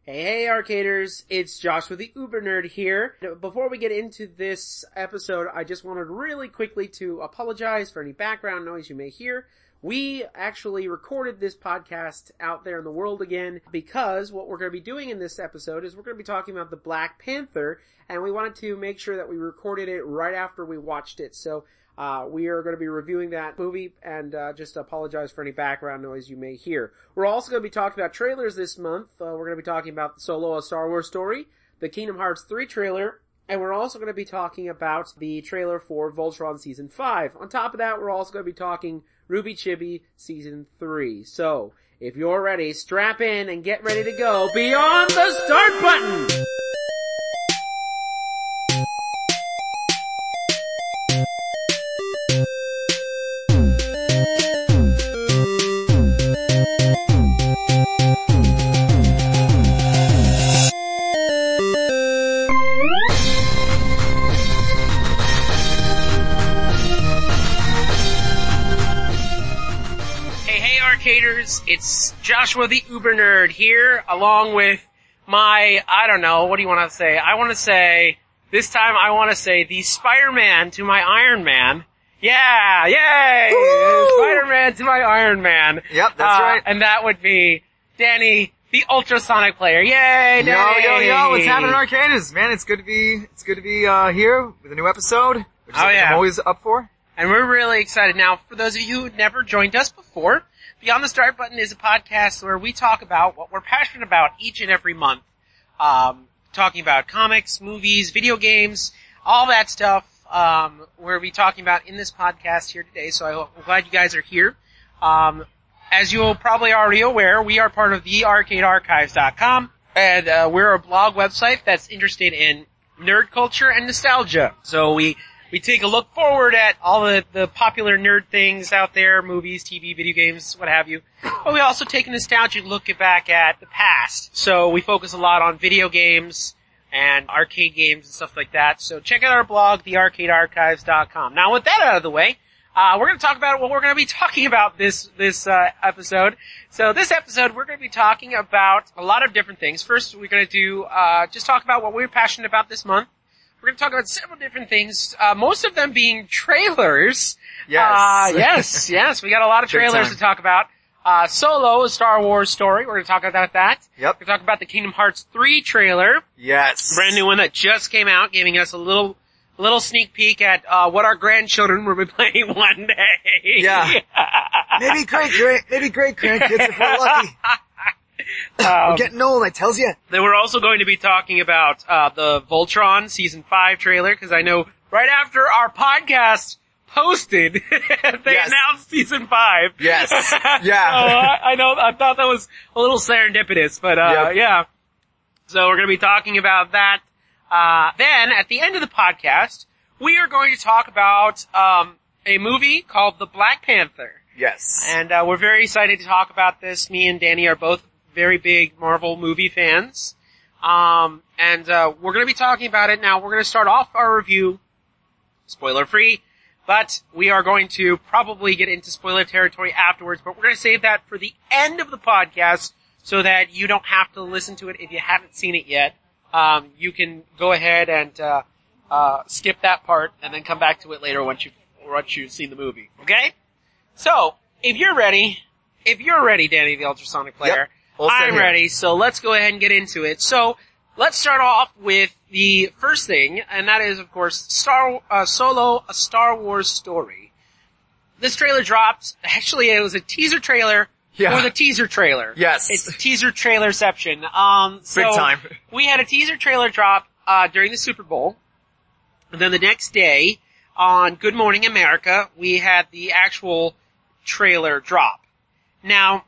Hey, Arcaders, it's Joshua the Uber Nerd here. Before we get into this episode, I just wanted really quickly to apologize for any background noise you may hear. We actually recorded this podcast out there in the world again because what we're going to be doing in this episode is we're going to be talking about the Black Panther, and we wanted to make sure that we recorded it right after we watched it. So we are going to be reviewing that movie and just apologize for any background noise you may hear. We're also going to be talking about trailers this month. We're going to be talking about Solo, A Star Wars Story, the Kingdom Hearts 3 trailer, and we're also going to be talking about the trailer for Voltron Season 5. On top of that, we're also going to be talking Ruby Chibi Season 3. So, if you're ready, strap in and get ready to go beyond the start button! It's Joshua the Uber Nerd here, along with my, I don't know, what do you want to say? This time I want to say the Spider-Man to my Iron Man. Yeah, yay! Spider-Man to my Iron Man. Yep, that's right. And that would be Danny, the Ultrasonic player. Yay, Danny! Yo, what's happening, Arcaders? Man, it's good to be here with a new episode, which is I'm always up for. And we're really excited. Now, for those of you who never joined us before, Beyond the Start Button is a podcast where we talk about what we're passionate about each and every month. Talking about comics, movies, video games, all that stuff, we'll be talking about in this podcast here today, so I'm glad you guys are here. As you're probably already aware, we are part of the ArcadeArchives.com, and we're a blog website that's interested in nerd culture and nostalgia. So we take a look forward at all the popular nerd things out there, movies, TV, video games, what have you. But we also take a nostalgic look back at the past. So we focus a lot on video games and arcade games and stuff like that. So check out our blog, thearcadearchives.com. Now with that out of the way, we're going to talk about what we're going to be talking about this episode. So this episode, we're going to be talking about a lot of different things. First, we're going to do, just talk about what we're passionate about this month. We're going to talk about several different things, most of them being trailers. Yes. Yes. We got a lot of trailers to talk about. Solo, A Star Wars Story. We're going to talk about that. Yep. We're going to talk about the Kingdom Hearts 3 trailer. Yes. Brand new one that just came out, giving us a little sneak peek at, what our grandchildren will be playing one day. Yeah. maybe great grandkids if we're lucky. We're getting old, I tells you. Then we're also going to be talking about the Voltron Season 5 trailer, because I know right after our podcast posted, they announced Season 5. Yes. Yeah. So I thought that was a little serendipitous, but yeah. So we're going to be talking about that. Then, at the end of the podcast, we are going to talk about a movie called The Black Panther. Yes. And we're very excited to talk about this. Me and Danny are both very big Marvel movie fans. And we're going to be talking about it now. We're going to start off our review spoiler free, but we are going to probably get into spoiler territory afterwards, but we're going to save that for the end of the podcast so that you don't have to listen to it if you haven't seen it yet. You can go ahead and skip that part and then come back to it later once you've seen the movie. Okay? So, if you're ready, Danny the Ultrasonic Player, yep. I'm ready, so let's go ahead and get into it. So, let's start off with the first thing, and that is, of course, Solo, A Star Wars Story. This trailer dropped. Actually, it was a teaser trailer for the teaser trailer. Yes. It's teaser trailerception. So big time. We had a teaser trailer drop during the Super Bowl, and then the next day, on Good Morning America, we had the actual trailer drop. Now,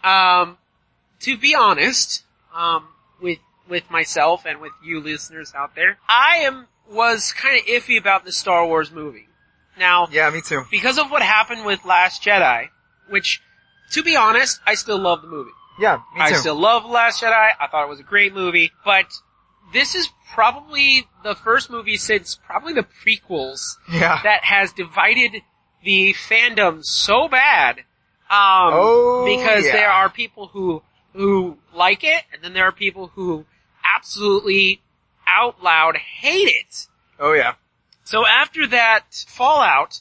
to be honest, with myself and with you listeners out there, was kind of iffy about the Star Wars movie. Now, yeah, me too. Because of what happened with Last Jedi, which, to be honest, I still love the movie. Yeah, me too. I still love Last Jedi. I thought it was a great movie, but this is probably the first movie since probably the prequels that has divided the fandom so bad, because there are people who who like it, and then there are people who absolutely out loud hate it. Oh yeah. So after that fallout,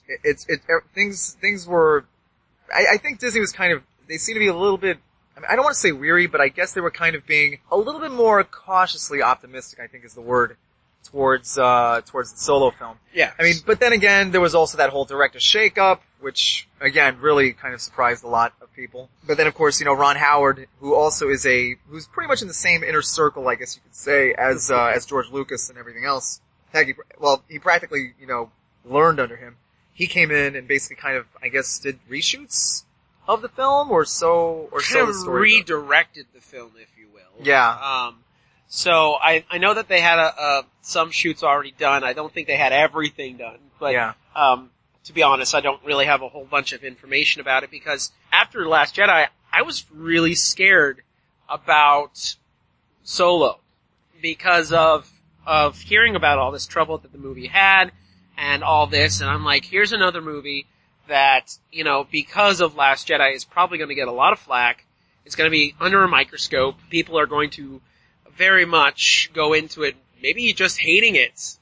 things were, I think Disney was kind of, they seem to be a little bit, I mean, I don't want to say weary, but I guess they were kind of being a little bit more cautiously optimistic, I think is the word, towards the Solo film. Yeah. I mean, but then again, there was also that whole director shakeup, which, again, really kind of surprised a lot of people. But then, of course, you know, Ron Howard, who also is who's pretty much in the same inner circle, I guess you could say, as George Lucas and everything else. Heck, he practically, you know, learned under him. He came in and basically kind of, I guess, did reshoots of the film, or so the story redirected the film, if you will. Yeah. So I know that they had some shoots already done. I don't think they had everything done, but yeah. To be honest, I don't really have a whole bunch of information about it because after The Last Jedi, I was really scared about Solo because of hearing about all this trouble that the movie had and all this, and I'm like, here's another movie that, you know, because of Last Jedi is probably going to get a lot of flack. It's going to be under a microscope. People are going to very much go into it, maybe just hating it.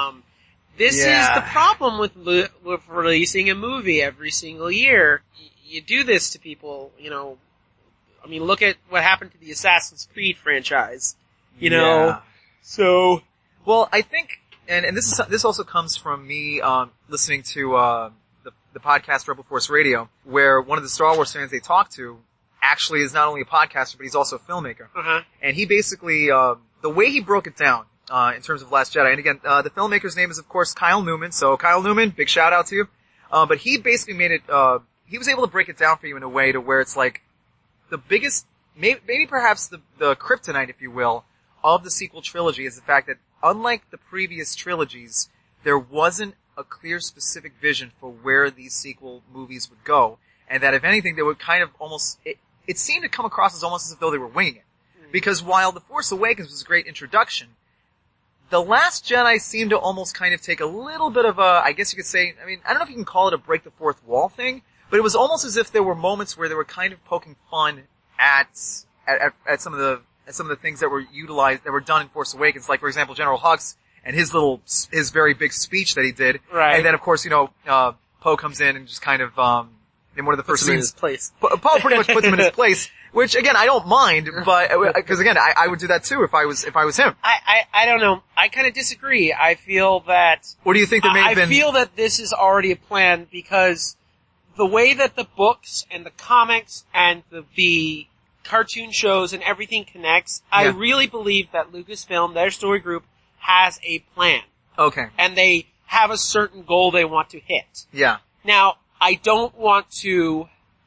This is the problem with releasing a movie every single year. You do this to people, you know. I mean, look at what happened to the Assassin's Creed franchise, you know. So, well, I think, and this also comes from me listening to the podcast Rebel Force Radio, where one of the Star Wars fans they talked to actually is not only a podcaster, but he's also a filmmaker. Uh-huh. And he basically, the way he broke it down, in terms of Last Jedi, and again, the filmmaker's name is of course Kyle Newman, so Kyle Newman, big shout out to you. But he basically made it, he was able to break it down for you in a way to where it's like, the biggest, maybe perhaps the kryptonite, if you will, of the sequel trilogy is the fact that unlike the previous trilogies, there wasn't a clear specific vision for where these sequel movies would go. And that if anything, they would kind of almost, it seemed to come across as almost as though they were winging it. Because while The Force Awakens was a great introduction, The Last Jedi seemed to almost kind of take a little bit of a, I guess you could say, I mean, I don't know if you can call it a break the fourth wall thing, but it was almost as if there were moments where they were kind of poking fun at some of the things that were utilized, that were done in Force Awakens, like for example General Hux and his very big speech that he did. Right. And then of course, you know, Poe comes in and just kind of, in one of the first scenes. In his place. Poe pretty much puts him in his place, which again, I don't mind, but, cause again, I would do that too if I was him. I don't know. I kind of disagree. I feel that... What do you think there may have been? I feel that this is already a plan because the way that the books and the comics and the cartoon shows and everything connects, I really believe that Lucasfilm, their story group, has a plan. Okay. And they have a certain goal they want to hit. Yeah. Now, I don't want to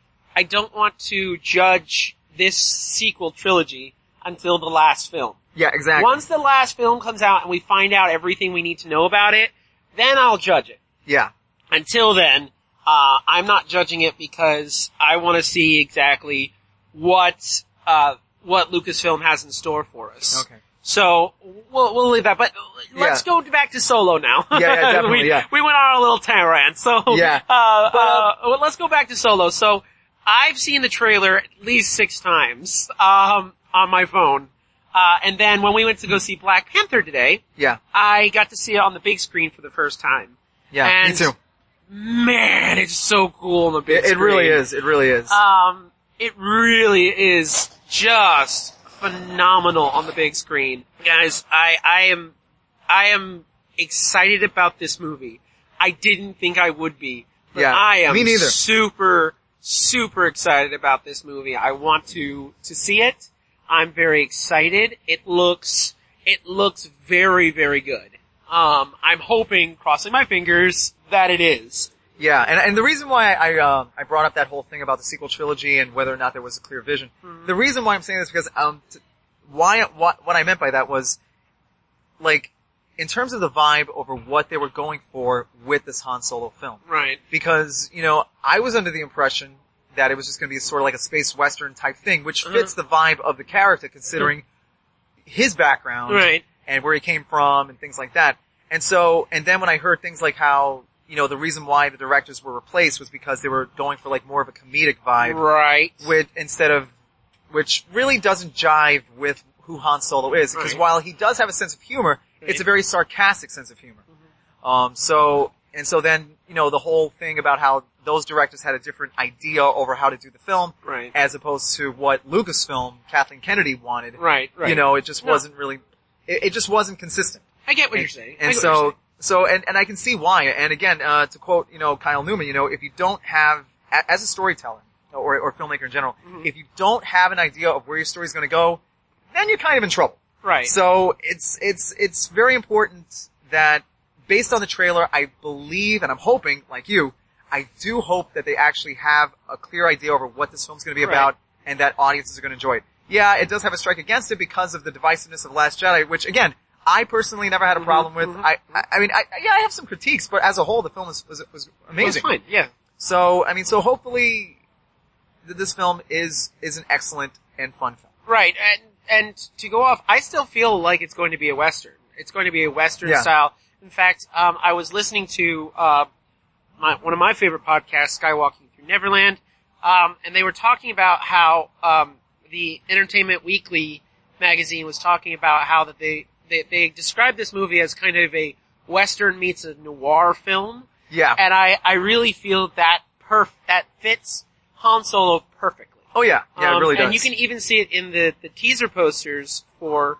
judge this sequel trilogy until the last film. Yeah, exactly. Once the last film comes out and we find out everything we need to know about it, then I'll judge it. Yeah. Until then, I'm not judging it because I want to see exactly what Lucasfilm has in store for us. Okay. So, we'll leave that, but let's go back to Solo now. Yeah, definitely, we went on a little tangent, so, let's go back to Solo. So, I've seen the trailer at least 6 times, on my phone. And then when we went to go see Black Panther today, I got to see it on the big screen for the first time. Yeah, and me too. Man, it's so cool on the big screen. It really is. It really is. It really is just phenomenal on the big screen. Guys, I am excited about this movie. I didn't think I would be, but I am me neither. super excited about this movie. I want to see it. I'm very excited. It looks very, very good. I'm hoping, crossing my fingers, that it is. Yeah, and the reason why I brought up that whole thing about the sequel trilogy and whether or not there was a clear vision, the reason why I'm saying this is because, what I meant by that was, like, in terms of the vibe over what they were going for with this Han Solo film. Right. Because, you know, I was under the impression that it was just gonna be sort of like a space western type thing, which fits the vibe of the character considering his background. Right. And where he came from and things like that. And then when I heard things like how, you know, the reason why the directors were replaced was because they were going for like more of a comedic vibe. Right. Instead of which really doesn't jive with who Han Solo is, because Right. while he does have a sense of humor, Right. it's a very sarcastic sense of humor. So then, the whole thing about how those directors had a different idea over how to do the film, Right. as opposed to what Lucasfilm, Kathleen Kennedy wanted. Right. It just wasn't really, it just wasn't consistent. I get what you're saying. And I can see why. And again, to quote, Kyle Newman, if you don't have, as a storyteller, or filmmaker in general, if you don't have an idea of where your story's gonna go, then you're kind of in trouble. Right. So it's very important that, based on the trailer, I believe, and I'm hoping, like you, I do hope that they actually have a clear idea over what this film's gonna be about, and that audiences are gonna enjoy it. Yeah, it does have a strike against it because of the divisiveness of The Last Jedi, which again, I personally never had a problem with. I have some critiques, but as a whole, the film was amazing. It was fine, yeah. So hopefully, this film is an excellent and fun film. Right, and to go off, I still feel like it's going to be a Western. It's going to be a Western style. In fact, I was listening to, one of my favorite podcasts, Skywalking Through Neverland, and they were talking about how, the Entertainment Weekly magazine was talking about how that they described this movie as kind of a Western meets a noir film. Yeah. And I really feel that fits Han Solo perfectly. Oh yeah. Yeah, it really does. And you can even see it in the teaser posters for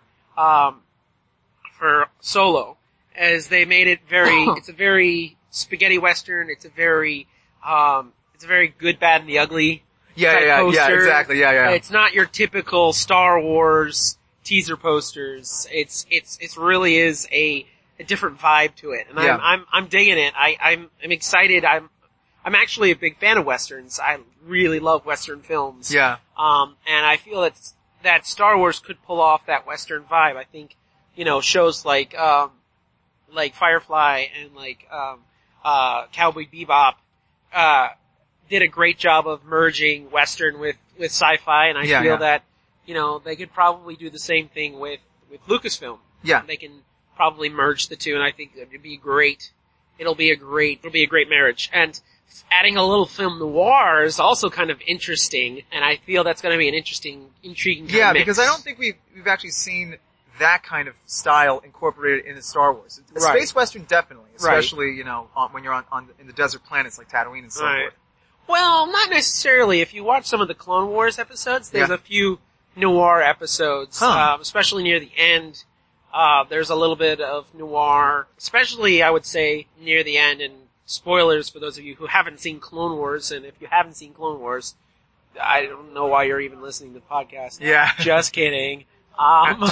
Solo, as they made it it's a very spaghetti Western, it's a very good, bad, and the ugly type poster. Exactly, yeah. It's not your typical Star Wars teaser posters. It's really is a different vibe to it. And I'm digging it. I'm excited. I'm actually a big fan of Westerns. I really love Western films. Yeah. And I feel that Star Wars could pull off that Western vibe. I think, shows like Firefly and Cowboy Bebop, did a great job of merging Western with sci-fi, and I feel that, they could probably do the same thing with Lucasfilm. Yeah. They can probably merge the two, and I think it'd be great. It'll be a great marriage. And adding a little film noir is also kind of interesting, and I feel that's going to be an intriguing kind of mix. Because I don't think we've actually seen that kind of style incorporated into Star Wars. Right. Space Western definitely, especially, when you're in the desert planets like Tatooine and so forth. Well, not necessarily. If you watch some of the Clone Wars episodes, there's a few noir episodes, especially near the end. There's a little bit of noir, especially, I would say, near the end, and spoilers for those of you who haven't seen Clone Wars, and if you haven't seen Clone Wars, I don't know why you're even listening to the podcast. Yeah. Just kidding. But,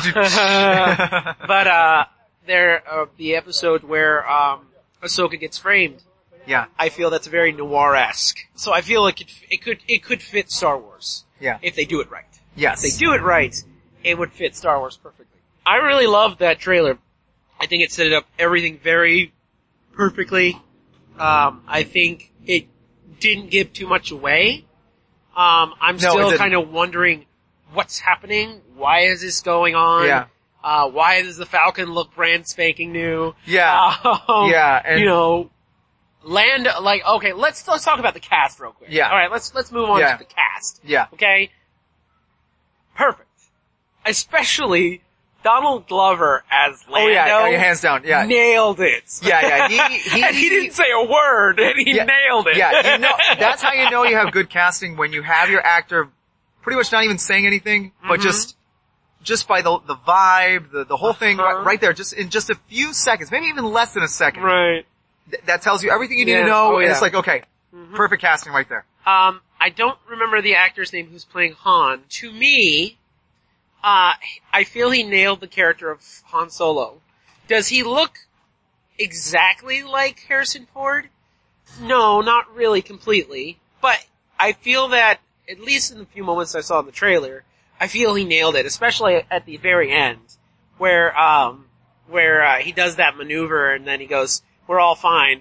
the episode where, Ahsoka gets framed, Yeah. I feel that's very noir-esque. So I feel like it could fit Star Wars. Yeah. If they do it right. Yes. If they do it right, it would fit Star Wars perfectly. I really loved that trailer. I think it set up everything very perfectly. I think it didn't give too much away. I'm still kind of wondering what's happening. Why is this going on? Yeah. Why does the Falcon look brand spanking new? Yeah. Yeah. And Land, okay, let's talk about the cast real quick. Yeah. Alright, let's move on to the cast. Yeah. Okay? Perfect. Especially Donald Glover as Lando. Oh yeah, hands down, yeah. Nailed it. Yeah. And he didn't say a word, and he nailed it. Yeah, that's how you know you have good casting, when you have your actor pretty much not even saying anything, but just by the vibe, the whole thing right there, just in just a few seconds, maybe even less than a second. Right. That tells you everything you need to know, and it's like, okay, perfect casting right there. I don't remember the actor's name who's playing Han. To me, I feel he nailed the character of Han Solo. Does he look exactly like Harrison Ford? No, not really completely. But I feel that, at least in the few moments I saw in the trailer, I feel he nailed it, especially at the very end, where he does that maneuver and then he goes, "We're all fine."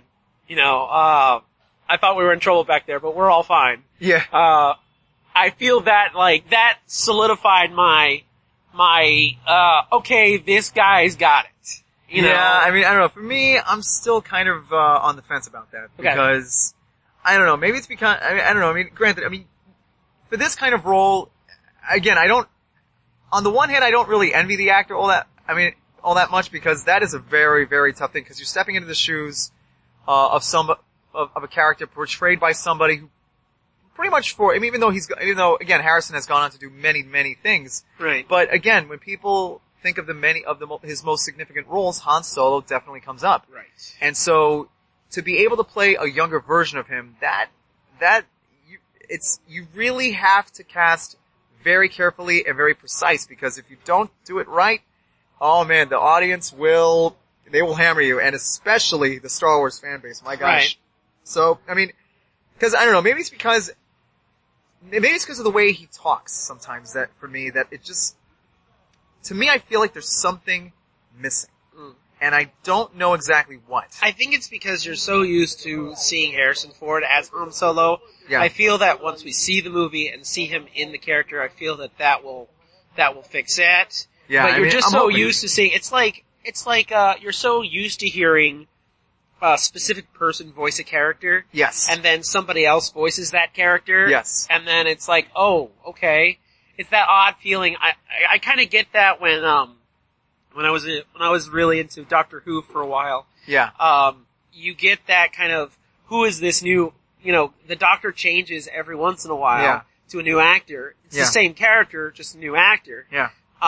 I thought we were in trouble back there, but we're all fine. Yeah. I feel that, that solidified my, okay, this guy's got it. You know? I don't know. For me, I'm still kind of, on the fence about that. Because, I don't know, maybe it's because, I don't know, granted, for this kind of role, again, on the one hand, I don't really envy the actor all that much, because that is a very, very tough thing, because you're stepping into the shoes, of a character portrayed by somebody who pretty much even though again, Harrison has gone on to do many, many things. Right. But again, when people think of his most significant roles, Han Solo definitely comes up. Right. And so, to be able to play a younger version of him, you really have to cast very carefully and very precise, because if you don't do it right, oh man, the audience will hammer you, and especially the Star Wars fan base, my gosh. Right. So, I mean, cause I don't know, maybe it's because of the way he talks sometimes that it just, to me I feel like there's something missing. And I don't know exactly what. I think it's because you're so used to seeing Harrison Ford as Han Solo. Yeah. I feel that once we see the movie and see him in the character, I feel that will fix it. Yeah, but you're just I'm so hoping. used to seeing, it's like, you're so used to hearing a specific person voice a character. Yes. And then somebody else voices that character. Yes. And then it's like, oh, okay. It's that odd feeling. I kinda get that when I was really into Doctor Who for a while. Yeah. You get that kind of, who is this new, the Doctor changes every once in a while to a new actor. It's the same character, just a new actor. Yeah.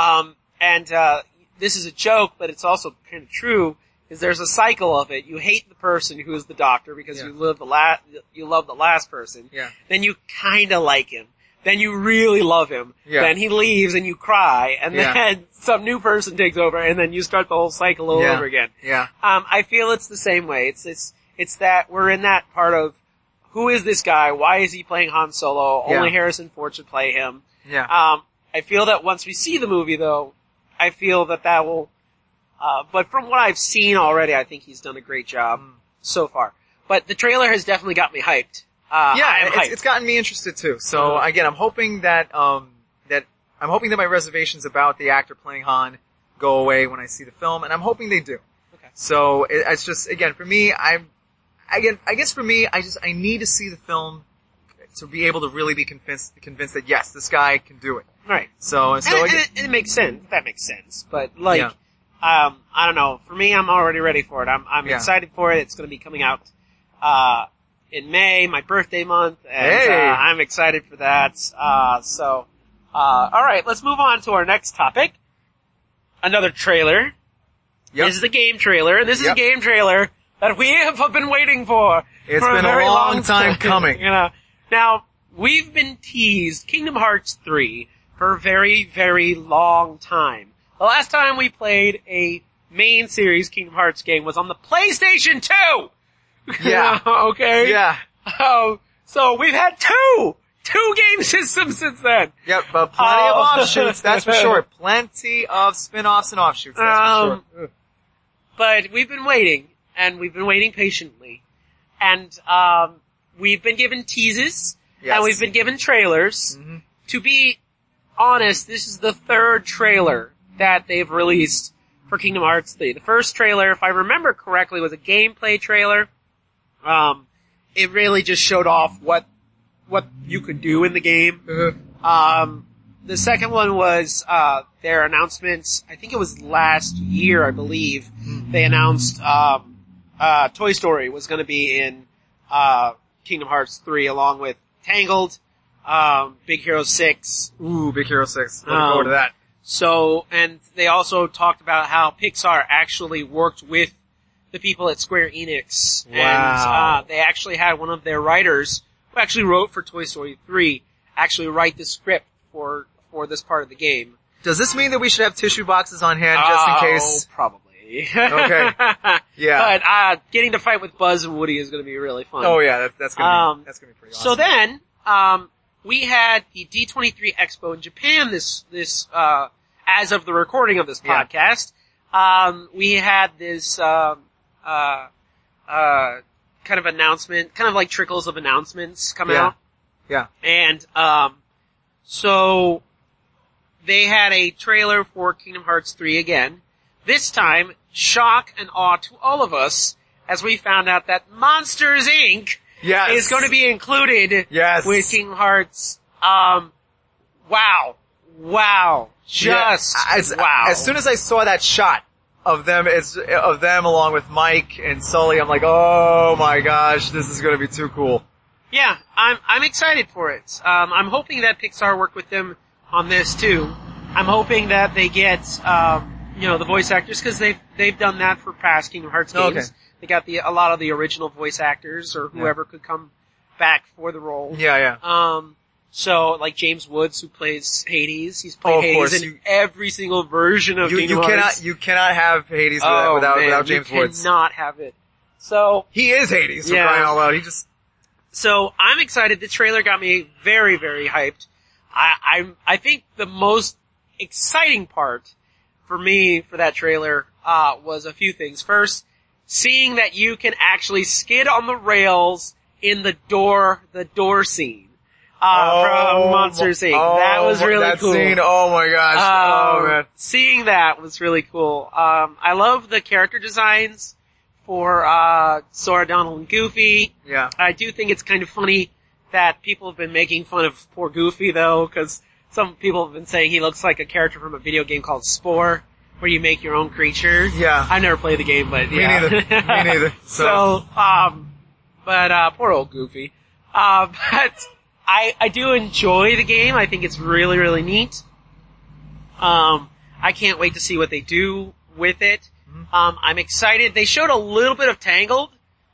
This is a joke, but it's also kind of true, is there's a cycle of it. You hate the person who is the Doctor because you love the last person. Yeah. Then you kinda like him. Then you really love him. Yeah. Then he leaves and you cry, and then some new person takes over, and then you start the whole cycle all over again. Yeah. I feel it's the same way. It's that we're in that part of, who is this guy? Why is he playing Han Solo? Only Harrison Ford should play him. Yeah. I feel that once we see the movie, though, I feel that will, but from what I've seen already, I think he's done a great job so far. But the trailer has definitely got me hyped. It's gotten me interested too. So again, I'm hoping that my reservations about the actor playing Han go away when I see the film, and I'm hoping they do. Okay. So it's just, again, for me, I need to see the film to be able to really be convinced that yes, this guy can do it. Right. So And it makes sense. That makes sense. But Yeah. I don't know. For me, I'm already ready for it. I'm excited for it. It's going to be coming out, in May, my birthday month, and I'm excited for that. Alright, let's move on to our next topic. Another trailer. Yep. This is a game trailer, and this is a game trailer that we have been waiting for. It's for been a very a long time coming. Now, we've been teased Kingdom Hearts 3 for a very, very long time. The last time we played a main series Kingdom Hearts game was on the PlayStation 2! Yeah. Okay? Yeah. So we've had two game systems since then. Yep, but plenty of offshoots, that's for sure. Plenty of spin-offs and offshoots, that's for sure. But we've been waiting, and we've been waiting patiently. And, we've been given teases, and we've been given trailers. Mm-hmm. To be honest, this is the third trailer that they've released for Kingdom Hearts 3. The first trailer, if I remember correctly, was a gameplay trailer. It really just showed off what you could do in the game. Mm-hmm. The second one was, their announcements, I think it was last year, I believe. Mm-hmm. They announced, Toy Story was gonna be in, Kingdom Hearts 3 along with Tangled, Big Hero 6. Ooh, Big Hero 6. Looking forward to that. So, and they also talked about how Pixar actually worked with the people at Square Enix. Wow. And, they actually had one of their writers, who actually wrote for Toy Story 3, actually write the script for this part of the game. Does this mean that we should have tissue boxes on hand just in case? Probably. Okay. Yeah. But, getting to fight with Buzz and Woody is gonna be really fun. Oh yeah, that's gonna be pretty awesome. So then, we had the D23 Expo in Japan as of the recording of this podcast. We had this, kind of announcement, kind of like trickles of announcements come out. Yeah. And, so, they had a trailer for Kingdom Hearts 3 again. This time, shock and awe to all of us, as we found out that Monsters, Inc. is going to be included with Kingdom Hearts. Wow. Wow. Just wow. As soon as I saw that shot of them along with Mike and Sully, I'm like, oh my gosh, this is gonna be too cool. Yeah, I'm excited for it. I'm hoping that Pixar work with them on this too. I'm hoping that they get, the voice actors, cause they've done that for past Kingdom Hearts games. Okay. They got a lot of the original voice actors or whoever could come back for the role. Yeah. So, like James Woods, who plays Hades, he's played Hades in every single version of Kingdom Hearts. You cannot have Hades without James Woods. You cannot have it. So. He is Hades, for crying out loud. So, I'm excited. The trailer got me very, very hyped. I think the most exciting part for me for that trailer, was a few things. First, seeing that you can actually skid on the rails in the door scene. From Monsters Inc. That was really cool. That scene, oh my gosh. Man. Seeing that was really cool. I love the character designs for, Sora, Donald, and Goofy. Yeah. I do think it's kind of funny that people have been making fun of poor Goofy though, cause some people have been saying he looks like a character from a video game called Spore, where you make your own creature. Yeah. I've never played the game, but yeah. Me neither. So, poor old Goofy. But I do enjoy the game. I think it's really, really neat. I can't wait to see what they do with it. I'm excited. They showed a little bit of Tangled.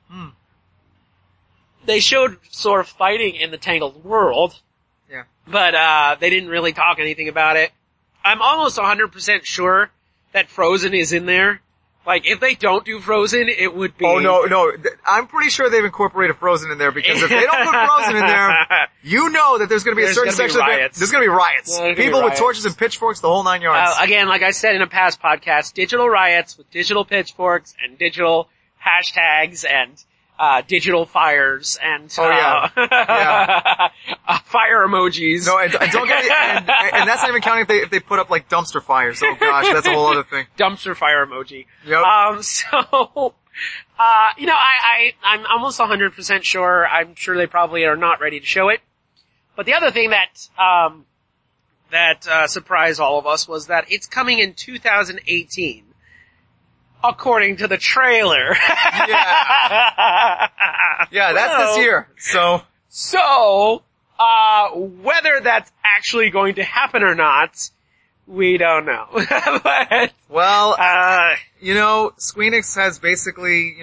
They showed sort of fighting in the Tangled world. Yeah. But, they didn't really talk anything about it. I'm almost 100% sure that Frozen is in there. Like, if they don't do Frozen, it would be... Oh, no. I'm pretty sure they've incorporated Frozen in there, because if they don't put Frozen in there, you know that there's gonna be a certain section of it. There's gonna be riots. People with torches and pitchforks, the whole 9 yards. Again, like I said in a past podcast, digital riots with digital pitchforks and digital hashtags and, digital fires and, yeah. fire emojis. No, and don't get me, and that's not even counting if they put up like dumpster fires. Oh gosh, that's a whole other thing. Dumpster fire emoji. Yep. I'm almost 100% sure, I'm sure they probably are not ready to show it. But the other thing that surprised all of us was that it's coming in 2018. According to the trailer. Yeah, that's this year. So, whether that's actually going to happen or not, we don't know. But, Squeenix has basically,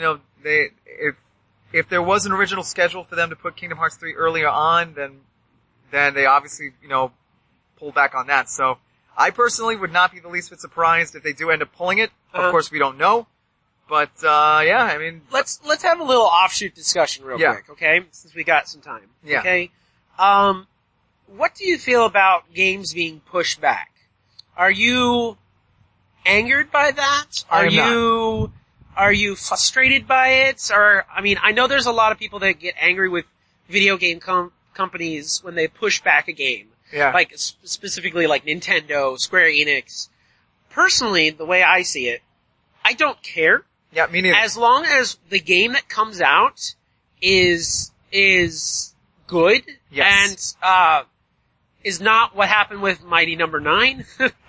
if there was an original schedule for them to put Kingdom Hearts 3 earlier on, then they obviously, pulled back on that. So, I personally would not be the least bit surprised if they do end up pulling it. Of course, we don't know. But, let's have a little offshoot discussion real quick, okay? Since we got some time. Yeah. Okay? What do you feel about games being pushed back? Are you angered by that? Are you frustrated by it? I know there's a lot of people that get angry with video game companies when they push back a game. Yeah. Like, specifically like Nintendo, Square Enix. Personally, the way I see it, I don't care. Yeah, me neither. As long as the game that comes out is good. Yes. And, is not what happened with Mighty Number 9.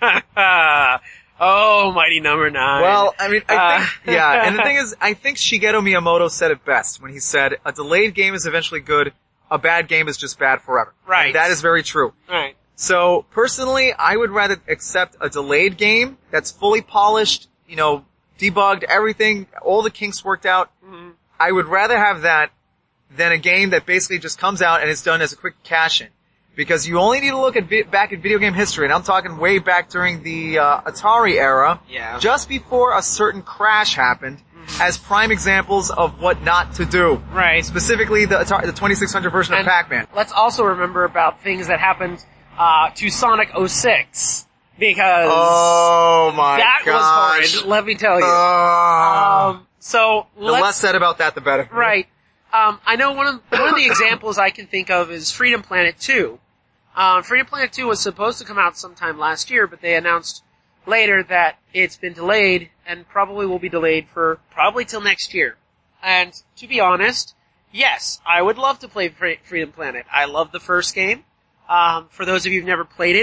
Oh, Mighty Number 9. Well, I think, and the thing is, I think Shigeru Miyamoto said it best when he said, a delayed game is eventually good, a bad game is just bad forever. Right. And that is very true. Right. So, personally, I would rather accept a delayed game that's fully polished, debugged, everything, all the kinks worked out. Mm-hmm. I would rather have that than a game that basically just comes out and is done as a quick cash-in. Because you only need to look back at video game history, and I'm talking way back during the Atari era, just before a certain crash happened, as prime examples of what not to do. Right. Specifically the 2600 version of Pac-Man. Let's also remember about things that happened to Sonic 06. Because that was horrid, let me tell you. The less said about that, the better. Right. I know one of the examples I can think of is Freedom Planet 2. Freedom Planet 2 was supposed to come out sometime last year, but they announced later that it's been delayed and probably will be delayed for probably till next year. And to be honest, yes, I would love to play Freedom Planet. I love the first game. For those of you who've never played it, it's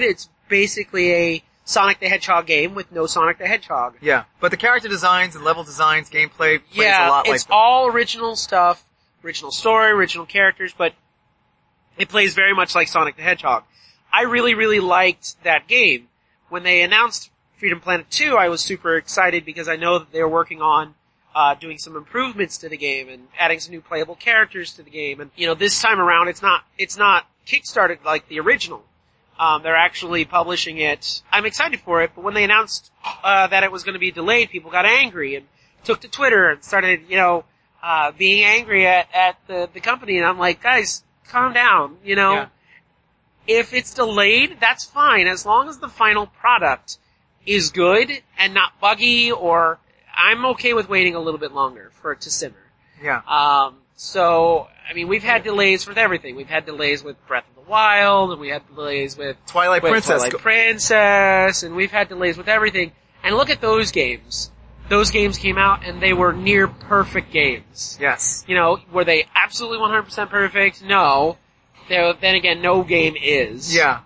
basically a Sonic the Hedgehog game with no Sonic the Hedgehog. Yeah, but the character designs and level designs, gameplay plays a lot like it's them. all original stuff, original story, original characters, but it plays very much like Sonic the Hedgehog. I really, really liked that game. When they announced Freedom Planet 2, I was super excited because I know that they were working on doing some improvements to the game and adding some new playable characters to the game. And, this time around, it's not kickstarted like the original. They're actually publishing it. I'm excited for it, but when they announced, that it was going to be delayed, people got angry and took to Twitter and started, being angry at the company. And I'm like, guys, calm down, Yeah. If it's delayed, that's fine, as long as the final product is good and not buggy, or I'm okay with waiting a little bit longer for it to simmer. Yeah. We've had delays with everything. We've had delays with Breath of the Wild, and we had delays with Twilight Princess, and we've had delays with everything. And look at those games. Those games came out and they were near perfect games. Yes. Were they absolutely 100% perfect? No. Then again, no game is. Yeah.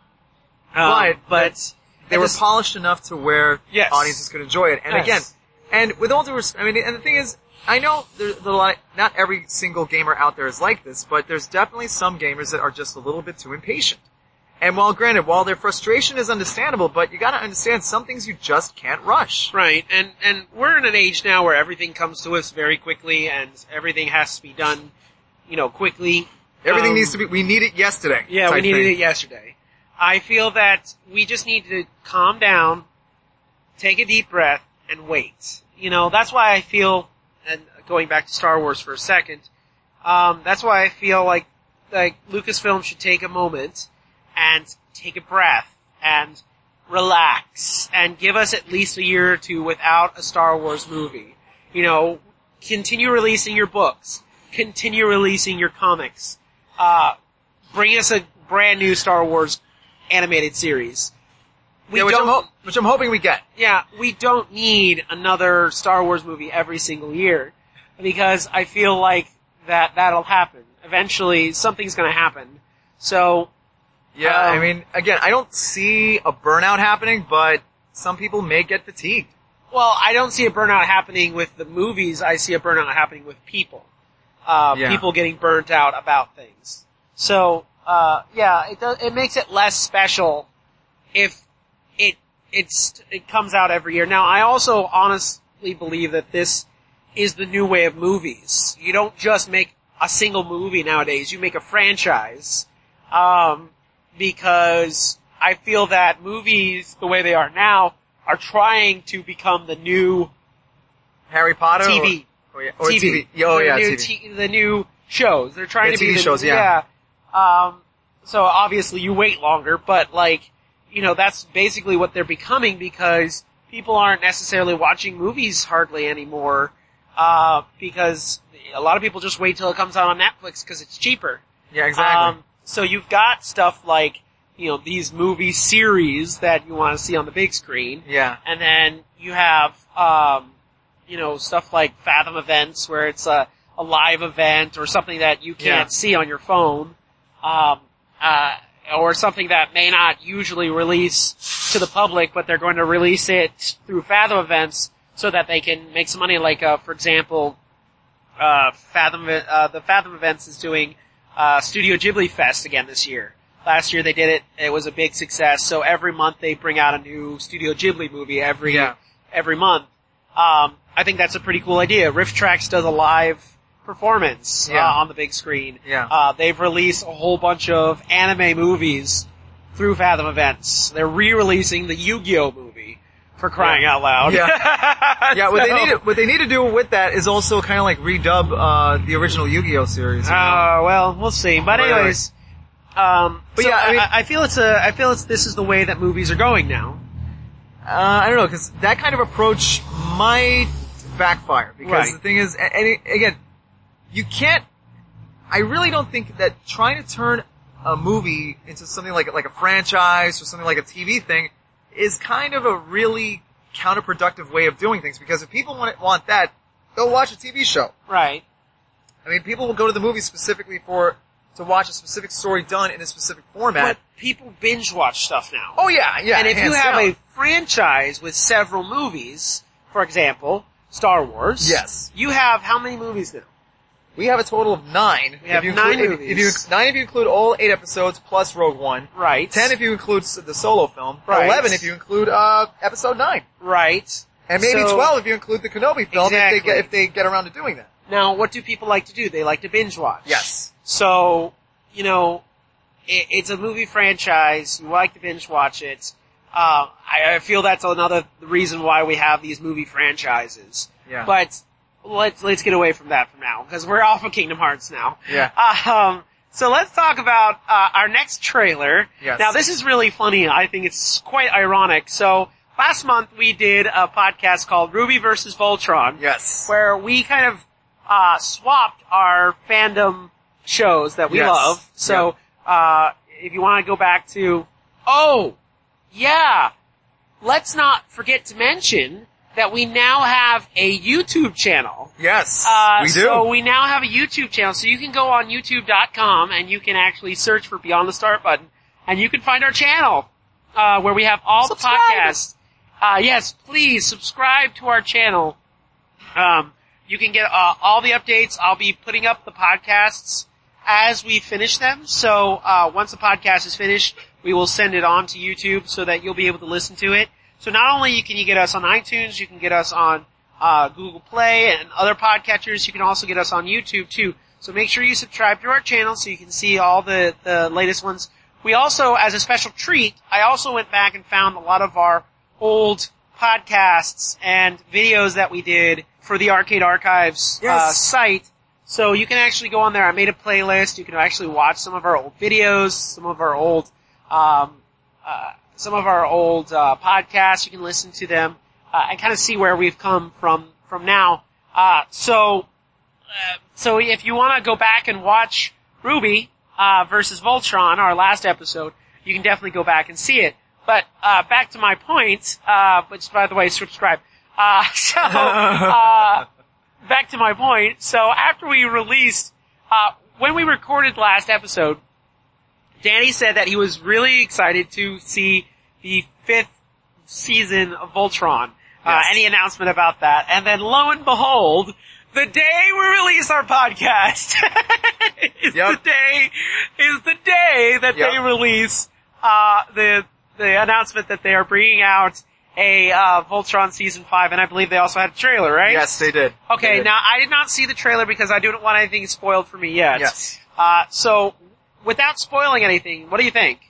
But they were polished enough to where Yes. audiences could enjoy it. And Yes. again, and with all due respect, and the thing is, I know there's a lot, not every single gamer out there is like this, but there's definitely some gamers that are just a little bit too impatient. And while their frustration is understandable, but you gotta understand some things you just can't rush. Right, and we're in an age now where everything comes to us very quickly and everything has to be done, quickly. Everything needs to be, we need it yesterday. Yeah, we needed it yesterday. I feel that we just need to calm down, take a deep breath, and wait. That's why I feel, and going back to Star Wars for a second, that's why I feel like Lucasfilm should take a moment and take a breath and relax and give us at least a year or two without a Star Wars movie. Continue releasing your books. Continue releasing your comics. Bring us a brand new Star Wars animated series. Which I'm hoping we get. Yeah, we don't need another Star Wars movie every single year, because I feel like that'll happen. Eventually, something's gonna happen. So, yeah, again, I don't see a burnout happening, but some people may get fatigued. Well, I don't see a burnout happening with the movies. I see a burnout happening with people. People getting burnt out about things. So, it makes it less special if it comes out every year. Now, I also honestly believe that this is the new way of movies. You don't just make a single movie nowadays. You make a franchise. Because I feel that movies, the way they are now, are trying to become the new Harry Potter? TV. Or TV. TV. The new shows. They're trying to be TV shows, yeah. So obviously you wait longer, but that's basically what they're becoming, because people aren't necessarily watching movies hardly anymore, because a lot of people just wait till it comes out on Netflix because it's cheaper. Yeah, exactly. So you've got stuff like, these movie series that you want to see on the big screen. Yeah. And then you have, stuff like Fathom Events, where it's a live event or something that you can't see on your phone. Or something that may not usually release to the public, but they're going to release it through Fathom Events so that they can make some money. Like, for example, the Fathom Events is doing Studio Ghibli Fest again this year. Last year they did it. It was a big success. So every month they bring out a new Studio Ghibli movie every month. I think that's a pretty cool idea. Riff Tracks does a live performance on the big screen. Yeah. They've released a whole bunch of anime movies through Fathom Events. They're re-releasing the Yu-Gi-Oh movie, for crying out loud. Yeah. Yeah, what they need to do with that is also kind of like redub the original Yu-Gi-Oh series. Well, we'll see. But anyways, I feel this is the way that movies are going now. I don't know, because that kind of approach might backfire. Because the thing is, again, you can't, I really don't think that trying to turn a movie into something like a franchise or something like a TV thing is kind of a really counterproductive way of doing things, because if people want that, they'll watch a TV show. Right. People will go to the movies specifically for to watch a specific story done in a specific format. But people binge watch stuff now. Oh yeah. And if you hands have down. a franchise with several movies, for example, Star Wars. Yes. You have how many movies now? We have a total of 9. We have if you 9 include, movies. 9 if you include all 8 episodes plus Rogue One. Right. 10 if you include the solo film. Right. 11 if you include episode 9. Right. And maybe So- 12 if you include the Kenobi film Exactly. if they get around to doing that. Now, what do people like to do? They like to binge watch. Yes. So, it's a movie franchise. You like to binge watch it. I feel that's another reason why we have these movie franchises. Yeah. But let's get away from that for now, because we're off of Kingdom Hearts now. Yeah. So let's talk about our next trailer. Yes. Now, this is really funny. I think it's quite ironic. So last month we did a podcast called Ruby versus Voltron. Yes. Where we kind of swapped our fandom shows that we Yes. love. So if you want to go back to, let's not forget to mention that we now have a YouTube channel. Yes. We do. So we now have a YouTube channel, so you can go on youtube.com and you can actually search for Beyond the Start Button, and you can find our channel, where we have all Subscribe. the podcasts. Yes, please subscribe to our channel. You can get all the updates. I'll be putting up the podcasts as we finish them. So once the podcast is finished, we will send it on to YouTube so that you'll be able to listen to it. So not only can you get us on iTunes, you can get us on Google Play and other podcatchers. You can also get us on YouTube too. So make sure you subscribe to our channel so you can see all the latest ones. We also, as a special treat, I also went back and found a lot of our old podcasts and videos that we did for the Arcade Archives site. So you can actually go on there. I made a playlist. You can actually watch some of our old videos, some of our old podcasts. You can listen to them and kind of see where we've come from now. So if you want to go back and watch Ruby versus Voltron, our last episode, you can definitely go back and see it. But back to my point, which by the way, subscribe. Back to my point. So after we released, when we recorded the last episode, Danny said that he was really excited to see the 5th season of Voltron. Yes. Any announcement about that. And then lo and behold, the day we release our podcast is the day that they release the announcement that they are bringing out a Voltron season 5, and I believe they also had a trailer, right? Yes, they did. Okay, They did. now I did not see the trailer because I don't want anything spoiled for me yet. Yes. So without spoiling anything, what do you think?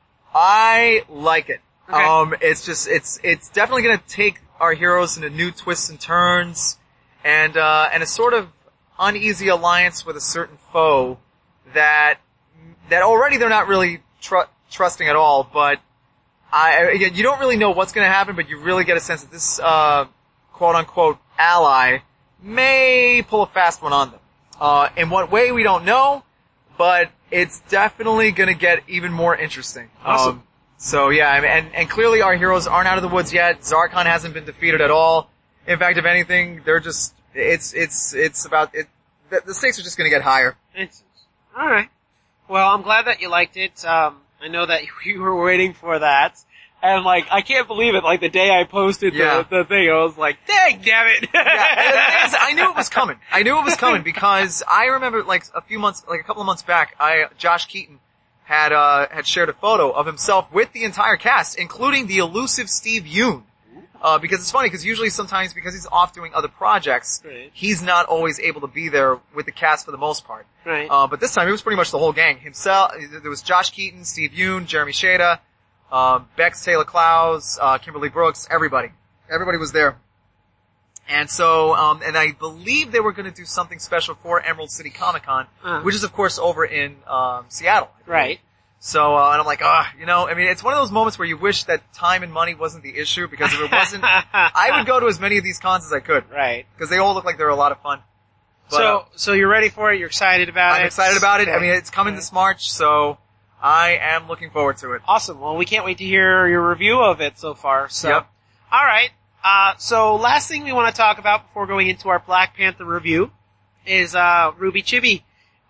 I like it. Okay. It's definitely gonna take our heroes into new twists and turns, and a sort of uneasy alliance with a certain foe that already they're not really trusting at all, but again, you don't really know what's gonna happen, but you really get a sense that this, quote unquote ally may pull a fast one on them. In what way, we don't know, but it's definitely gonna get even more interesting. Awesome. So yeah, and clearly our heroes aren't out of the woods yet. Zarkon hasn't been defeated at all. In fact, if anything, they're just, the stakes are just gonna get higher. Alright. Well, I'm glad that you liked it. I know that you were waiting for that. And I can't believe it, the day I posted the thing, I was like, dang damn it! Yeah, I knew it was coming. I knew it was coming because I remember a couple of months back, Josh Keaton had shared a photo of himself with the entire cast, including the elusive Steve Yeun. Because it's funny, because usually sometimes because he's off doing other projects, Right. he's not always able to be there with the cast for the most part. Right. But this time it was pretty much the whole gang. Himself, there was Josh Keaton, Steve Yeun, Jeremy Shada, Bex Taylor Clowes, Kimberly Brooks, everybody. Everybody was there. And so, and I believe they were gonna do something special for Emerald City Comic Con, which is of course over in, Seattle. Right. So, and I'm like, it's one of those moments where you wish that time and money wasn't the issue, because if it wasn't, I would go to as many of these cons as I could. Right. Because they all look like they're a lot of fun. But, So you're ready for it? You're excited about it? I'm excited about it. Okay. I mean, it's coming this March, so I am looking forward to it. Awesome. Well, we can't wait to hear your review of it so far. So, Yep. Alright. So last thing we want to talk about before going into our Black Panther review is, Ruby Chibi.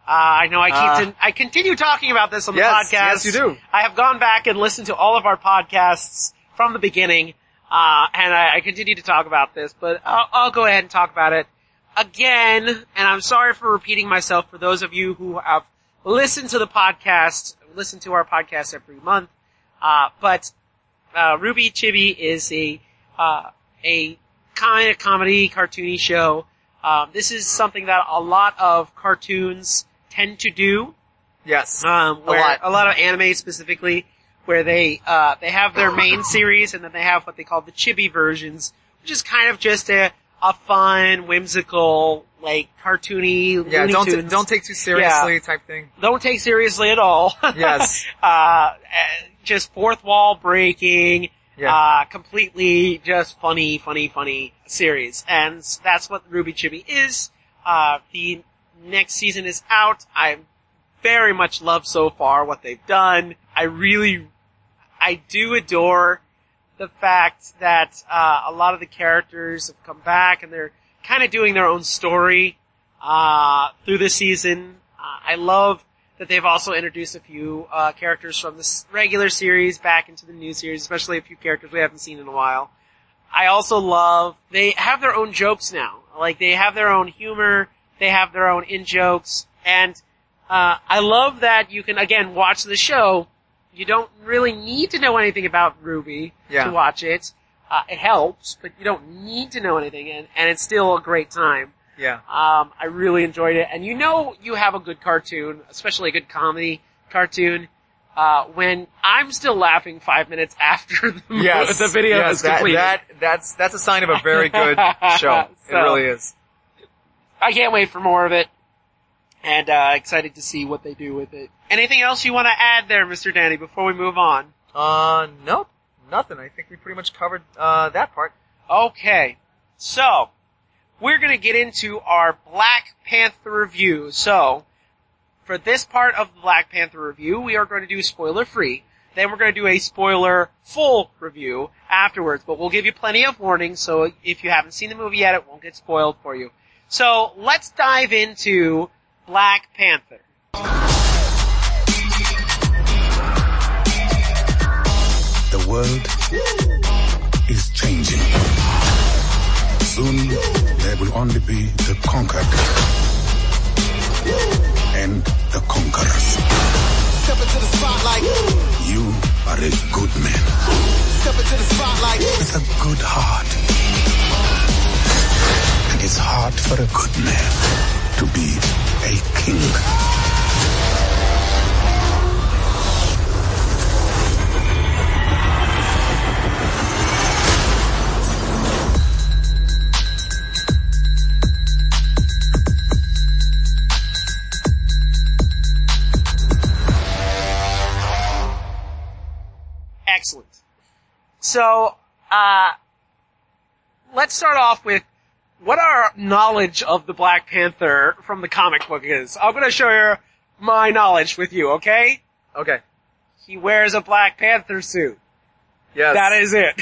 I know I continue talking about this on the podcast. Yes, you do. I have gone back and listened to all of our podcasts from the beginning, and I continue to talk about this, but I'll go ahead and talk about it again, and I'm sorry for repeating myself for those of you who have listened to the podcast, listen to our podcast every month, but Ruby Chibi is a kind of comedy, cartoony show. This is something that a lot of cartoons tend to do. Yes. Where a lot of anime specifically, where they have their main series and then they have what they call the chibi versions, which is kind of just a fun, whimsical, like cartoony, Looney Tunes. Don't take too seriously type thing. Don't take seriously at all. Yes. Just fourth wall breaking, completely just funny series. And that's what Ruby Chibi is. The next season is out. I very much love so far what they've done. I do adore the fact that a lot of the characters have come back and they're kind of doing their own story through the season. I love that they've also introduced a few characters from this regular series back into the new series, especially a few characters we haven't seen in a while. I also love they have their own jokes now. Like, they have their own humor, they have their own in-jokes, and I love that you can, again, watch the show. You don't really need to know anything about Ruby to watch it. It helps, but you don't need to know anything, and it's still a great time. Yeah. I really enjoyed it, and you know you have a good cartoon, especially a good comedy cartoon, when I'm still laughing 5 minutes after the video is completed. That's a sign of a very good show. So, it really is. I can't wait for more of it, and excited to see what they do with it. Anything else you want to add there, Mr. Danny, before we move on? Nope. Nothing. I think we pretty much covered that part. Okay. So, we're gonna get into our Black Panther review. So, for this part of the Black Panther review, we are going to do spoiler-free. Then we're going to do a spoiler-full review afterwards, but we'll give you plenty of warnings, so if you haven't seen the movie yet, it won't get spoiled for you. So, let's dive into Black Panther. The world is changing. Soon, there will only be the conquered and the conquerors. Step into the spotlight. You are a good man. Step into the spotlight. With a good heart. And it's hard for a good man to be a king. Excellent. So, let's start off with what our knowledge of the Black Panther from the comic book is. I'm gonna share my knowledge with you, okay? Okay. He wears a Black Panther suit. Yes. That is it.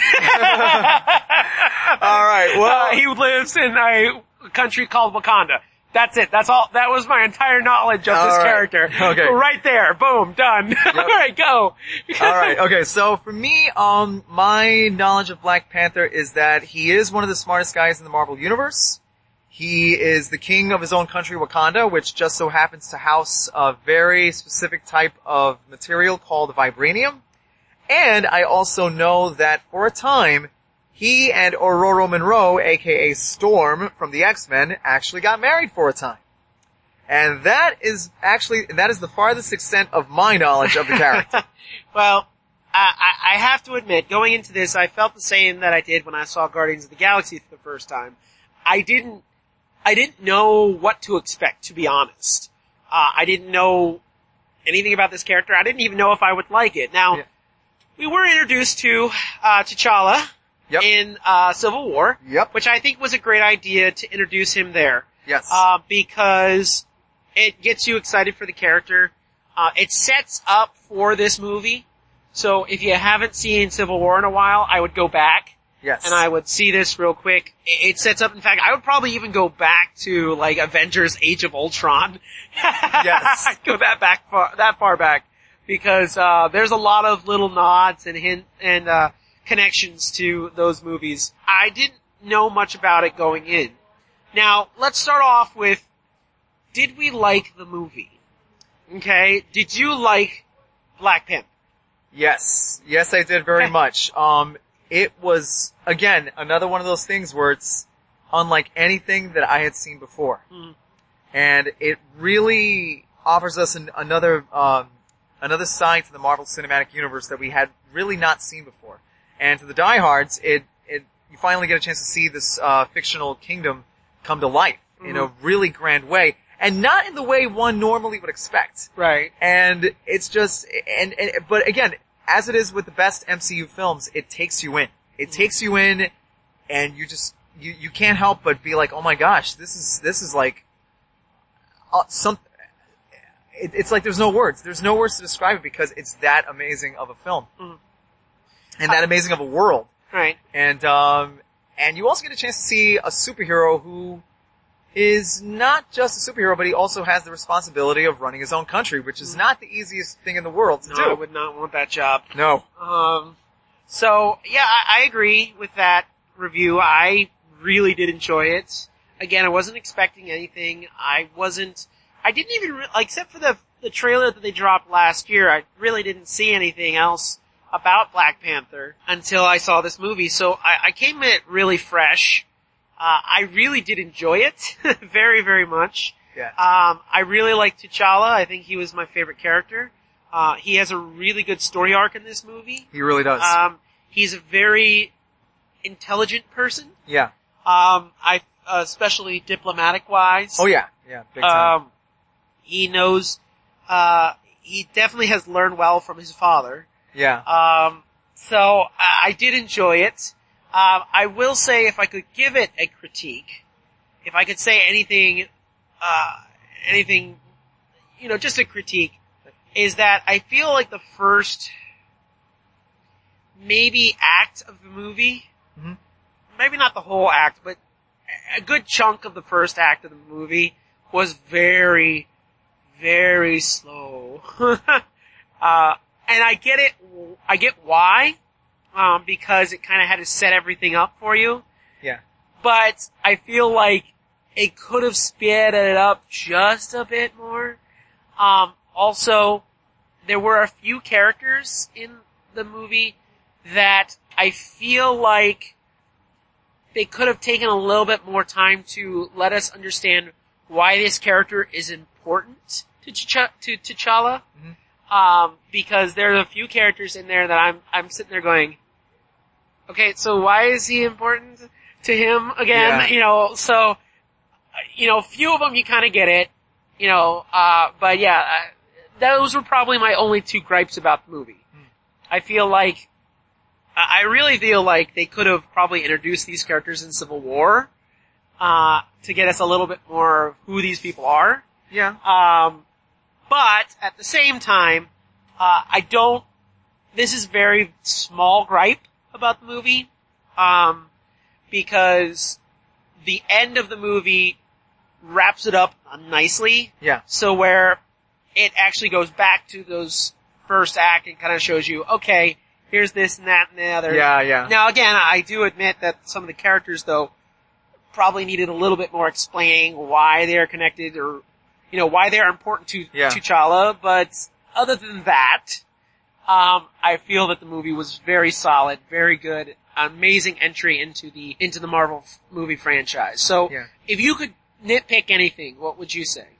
Alright, well. He lives in a country called Wakanda. That's it. That's all. That was my entire knowledge of this character. Okay. Right there. Boom. Done. Yep. Alright, go. Alright, okay, so for me, my knowledge of Black Panther is that he is one of the smartest guys in the Marvel Universe. He is the king of his own country, Wakanda, which just so happens to house a very specific type of material called vibranium. And I also know that for a time, he and Ororo Monroe, aka Storm from the X-Men, actually got married for a time. And that is the farthest extent of my knowledge of the character. Well, I have to admit, going into this, I felt the same that I did when I saw Guardians of the Galaxy for the first time. I didn't know what to expect, to be honest. I didn't know anything about this character. I didn't even know if I would like it. Now, we were introduced to T'Challa in Civil War, which I think was a great idea to introduce him there. Yes. Because it gets you excited for the character. It sets up for this movie. So if you haven't seen Civil War in a while, I would go back Yes. and I would see this real quick. It sets up, in fact, I would probably even go back to, like, Avengers Age of Ultron. Yes. I'd go that far back. Because, there's a lot of little nods and connections to those movies. I didn't know much about it going in. Now, let's start off with, did we like the movie? Okay? Did you like Black Panther? Yes. Yes, I did very much. It was, again, another one of those things where it's unlike anything that I had seen before. And it really offers us another side to the Marvel Cinematic Universe that we had really not seen before. And to the diehards, you finally get a chance to see this, fictional kingdom come to life in a really grand way. And not in the way one normally would expect. Right. And it's just, but again, as it is with the best MCU films, it takes you in. It takes you in, and you can't help but be like, oh my gosh, this is like, it's like there's no words. There's no words to describe it because it's that amazing of a film. And that amazing of a world. Right. And you also get a chance to see a superhero who is not just a superhero, but he also has the responsibility of running his own country, which is not the easiest thing in the world to do. I would not want that job. No. So, yeah, I agree with that review. I really did enjoy it. Again, I wasn't expecting anything. I didn't even, except for the trailer that they dropped last year, I really didn't see anything else about Black Panther until I saw this movie. So I came at it really fresh. I really did enjoy it very, very much. Yeah. I really liked T'Challa. I think he was my favorite character. He has a really good story arc in this movie. He really does. He's a very intelligent person. Yeah. Especially diplomatic wise. Oh yeah. Yeah, big time. He knows, he definitely has learned well from his father. Yeah. So I did enjoy it. I will say if I could give it a critique, if I could say anything, just a critique, is that I feel like the first, maybe act of the movie, maybe not the whole act, but a good chunk of the first act of the movie was very, very slow. And I get it, I get why, because it kind of had to set everything up for you. Yeah. But I feel like it could have sped it up just a bit more. Also, there were a few characters in the movie that I feel like they could have taken a little bit more time to let us understand why this character is important to T'Challa. Because there are a few characters in there that I'm sitting there going, okay, so why is he important to him again? Yeah. So, few of them you kind of get it, but yeah, those were probably my only two gripes about the movie. I really feel like they could have probably introduced these characters in Civil War, to get us a little bit more of who these people are. Yeah. But at the same time, this is very small gripe about the movie, because the end of the movie wraps it up nicely. Yeah. So where it actually goes back to those first act and kind of shows you, okay, here's this and that and the other. Yeah, yeah. Now again, I do admit that some of the characters though probably needed a little bit more explaining why they're connected or, why they're important to T'Challa, but other than that, I feel that the movie was very solid, very good, amazing entry into the Marvel movie franchise. So, if you could nitpick anything, what would you say?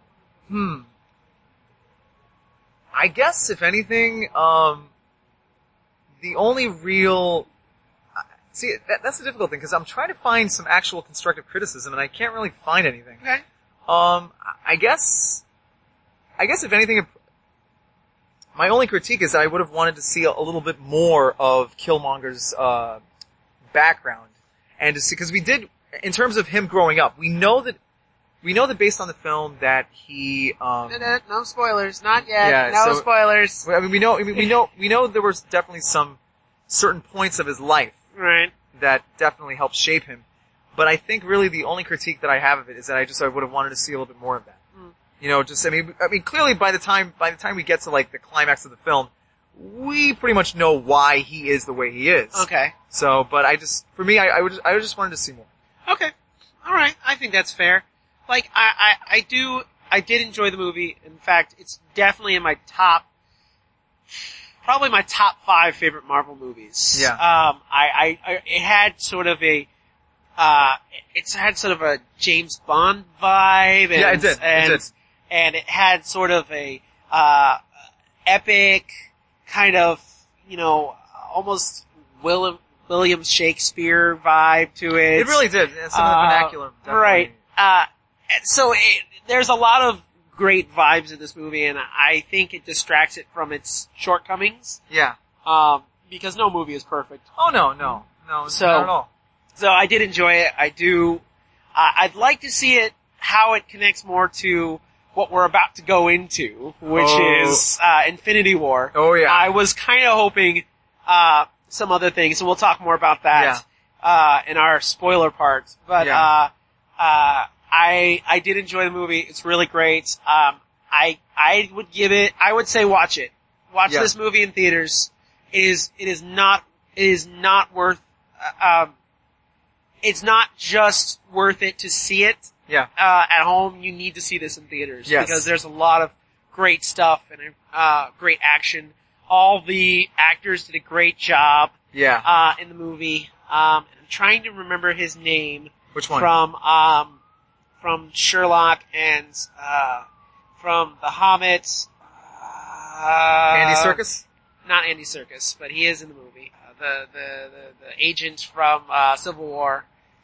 I guess, if anything, the only real, that's the difficult thing, because I'm trying to find some actual constructive criticism, and I can't really find anything. Okay. I guess if anything, my only critique is I would have wanted to see a little bit more of Killmonger's, background. And to see, cause we did, in terms of him growing up, we know that based on the film that he, no spoilers, not yet, yeah, spoilers. I mean, we know there was definitely some certain points of his life. Right. that definitely helped shape him. But I think really the only critique that I have of it is that I would have wanted to see a little bit more of that. You know, just, I mean, clearly by the time we get to like the climax of the film, we pretty much know why he is the way he is. Okay. So, but I just wanted to see more. Okay. Alright. I think that's fair. Like, I did enjoy the movie. In fact, it's definitely in my probably my top 5 favorite Marvel movies. Yeah. It had sort of a James Bond vibe. And, Yeah, it did. And it had sort of a, epic kind of, you know, almost William Shakespeare vibe to it. It really did. Some of the vernacular. Definitely. Right. So there's a lot of great vibes in this movie, and I think it distracts it from its shortcomings. Yeah. Because no movie is perfect. Oh no, So- not at all. So I did enjoy it. I do. I'd like to see it, how it connects more to what we're about to go into, which is, Infinity War. Oh yeah. I was kind of hoping, some other things, and we'll talk more about that, in our spoiler parts. But, Yeah. I did enjoy the movie. It's really great. I would say watch it. Watch Yeah. this movie in theaters. It is not worth, it's not just worth it to see it, Yeah. at home. You need to see this in theaters. Yes. Because there's a lot of great stuff and, great action. All the actors did a great job, Yeah. in the movie. I'm trying to remember his name. Which one? From Sherlock and, from The Hobbit. Andy Serkis? Not Andy Serkis, but he is in the movie. The agent from, Civil War.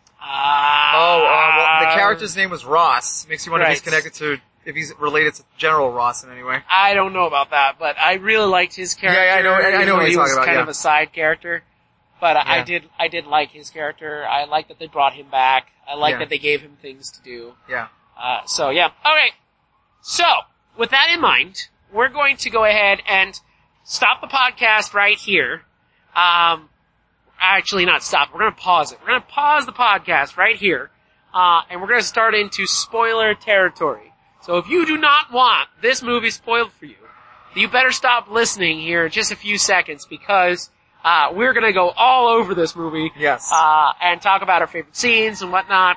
Well, the character's name was Ross. Makes you wonder if he's Right. connected to, if he's related to General Ross in any way. I don't know about that, but I really liked his character. Yeah, I know even what though you're he was talking about, kind yeah. of a side character. But I Yeah. did like his character. I like that they brought him back. I like Yeah. that they gave him things to do. Yeah. So yeah. Okay. So, with that in mind, we're going to go ahead and stop the podcast right here. Actually not stop. We're gonna pause it. We're gonna pause the podcast right here. And we're gonna start into spoiler territory. So if you do not want this movie spoiled for you, you better stop listening here in just a few seconds because, we're gonna go all over this movie. Yes. And talk about our favorite scenes and whatnot.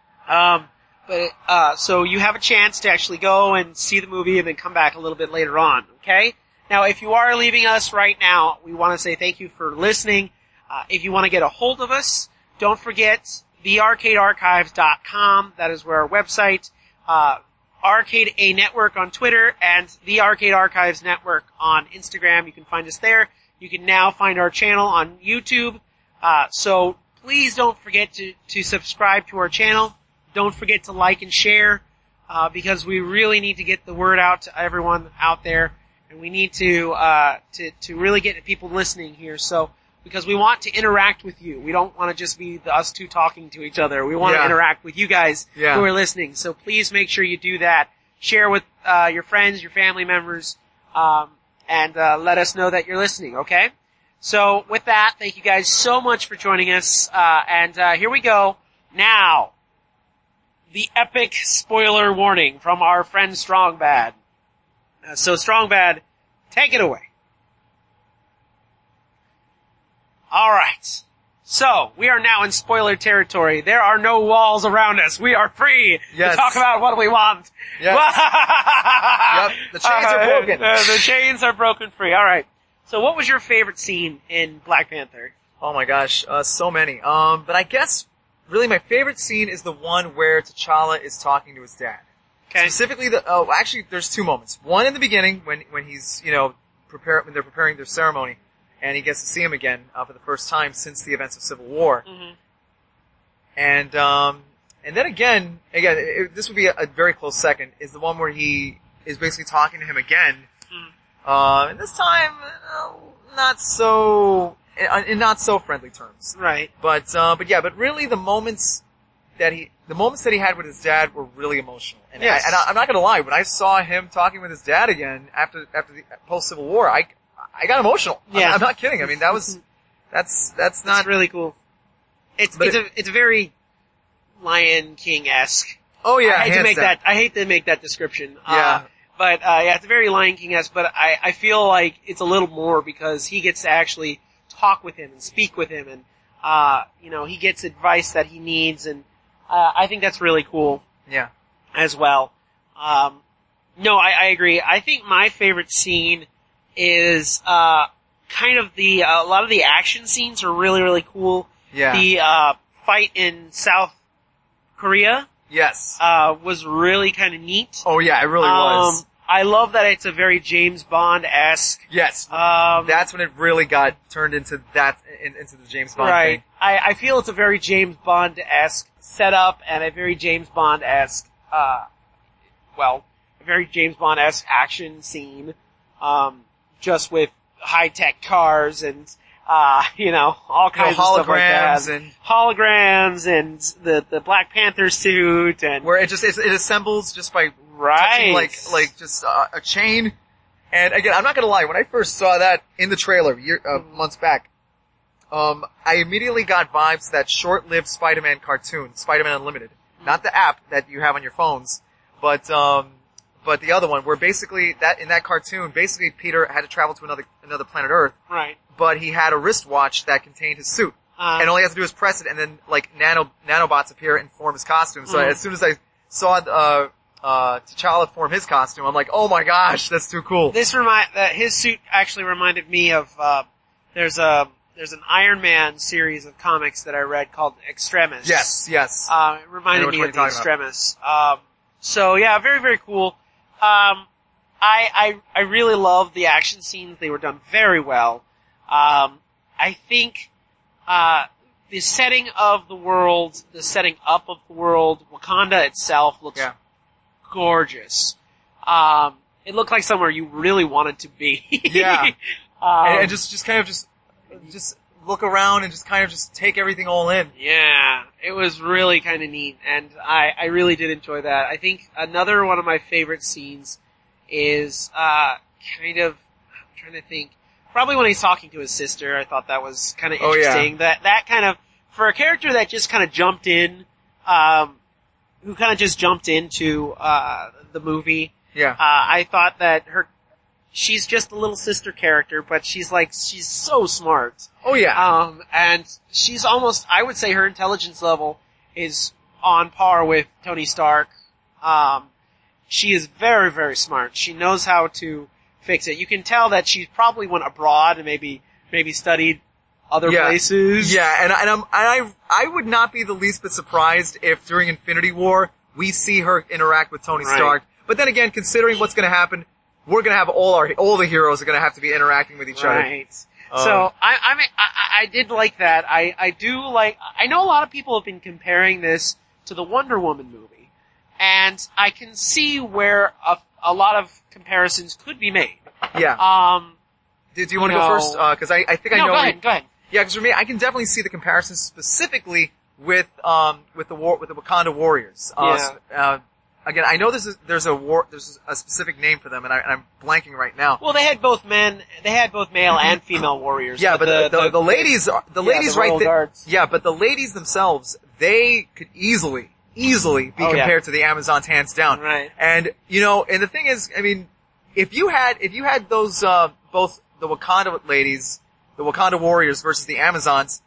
So you have a chance to actually go and see the movie and then come back a little bit later on, okay? Now, if you are leaving us right now, we want to say thank you for listening. If you want to get a hold of us, don't forget thearcadearchives.com. That is where our website, Arcade A Network on Twitter, and the Arcade Archives Network on Instagram. You can find us there. You can now find our channel on YouTube. So please don't forget to subscribe to our channel. Don't forget to like and share, because we really need to get the word out to everyone out there, and we need to really get people listening here. So, because we want to interact with you. We don't want to just be us two talking to each other. We want to Yeah. interact with you guys Yeah. who are listening. So please make sure you do that. Share with, your friends, your family members, and let us know that you're listening, okay? So with that, thank you guys so much for joining us, and here we go. Now, the epic spoiler warning from our friend Strongbad. So Strongbad, take it away. Alright. So, we are now in spoiler territory. There are no walls around us. We are free Yes. to talk about what we want. Yes. Yep. The chains are broken. The chains are broken free. Alright. So what was your favorite scene in Black Panther? Oh my gosh, so many. But I guess really my favorite scene is the one where T'Challa is talking to his dad. Okay. Specifically actually there's two moments. One in the beginning when he's, when they're preparing their ceremony and he gets to see him again, for the first time since the events of Civil War. Mm-hmm. And then again, this would be a very close second, is the one where he is basically talking to him again. And this time, not so, in not so friendly terms. Right. But really the moments that he had with his dad were really emotional. And Yes. I'm not gonna lie, when I saw him talking with his dad again after the post-Civil War, I got emotional. Yeah. I'm not kidding. I mean, that's That's really cool. It's a very Lion King-esque. Oh yeah, I hate hands down. I hate to make that description. Yeah. But yeah, it's very Lion King-esque, but I feel like it's a little more because he gets to actually talk with him and speak with him and, he gets advice that he needs and, I think that's really cool. Yeah. As well. No, I agree. I think my favorite scene is, kind of a lot of the action scenes are really, really cool. Yeah. The, fight in South Korea, Yes. was really kind of neat. Oh yeah, it really was. I love that it's a very James Bond-esque. Yes. That's when it really got turned into into the James Bond Right. thing. I feel it's a very James Bond-esque setup and a very James Bond-esque, a very James Bond-esque action scene, just with high-tech cars and, all kinds of stuff like that. Holograms and the Black Panther suit and... Where it assembles just by Right. touching like just a chain. And again, I'm not gonna lie, when I first saw that in the trailer months back, I immediately got vibes to that short-lived Spider-Man cartoon, Spider-Man Unlimited. Not the app that you have on your phones, but the other one, where basically in that cartoon, basically Peter had to travel to another planet Earth. Right. But he had a wristwatch that contained his suit. And all he has to do is press it, and then like nanobots appear and form his costume. So as soon as I saw T'Challa form his costume, I'm like, oh my gosh, that's too cool. His suit actually reminded me of, there's an Iron Man series of comics that I read called Extremis. Yes. It reminded me of the Extremis. So yeah, very, very cool. I really love the action scenes. They were done very well. I think, the setting of the world, the setting up of the world, Wakanda itself looks gorgeous. It looked like somewhere you really wanted to be. Yeah. And just kind of just look around and just kind of just take everything all in. Yeah. It was really kind of neat and I really did enjoy that. I think another one of my favorite scenes is, I'm trying to think, probably when he's talking to his sister. I thought that was kind of interesting. Yeah. That kind of, for a character that just kind of jumped in, who kind of just jumped into, the movie. Yeah. I thought that she's just a little sister character, but she's so smart. Oh yeah. And she's almost, I would say her intelligence level is on par with Tony Stark. She is very, very smart. She knows how to fix it. You can tell that she probably went abroad and maybe studied other places. Yeah, and I would not be the least bit surprised if during Infinity War we see her interact with Tony Stark. But then again, considering what's going to happen, we're going to have all the heroes are going to have to be interacting with each other. Right. So I did like that. I know a lot of people have been comparing this to the Wonder Woman movie. And I can see where a lot of comparisons could be made. Yeah. Do you want to go first? Cause I think I know. Go ahead. Yeah, cause for me, I can definitely see the comparisons specifically with the Wakanda Warriors. Again, I know there's a specific name for them and I'm blanking right now. Well, they had both male and female warriors. Yeah, but the ladies right there. Yeah, but the ladies themselves, they could easily be compared to the Amazons hands down. Right. And, and the thing is, I mean, if you had those, both the Wakanda ladies, the Wakanda warriors versus the Amazons,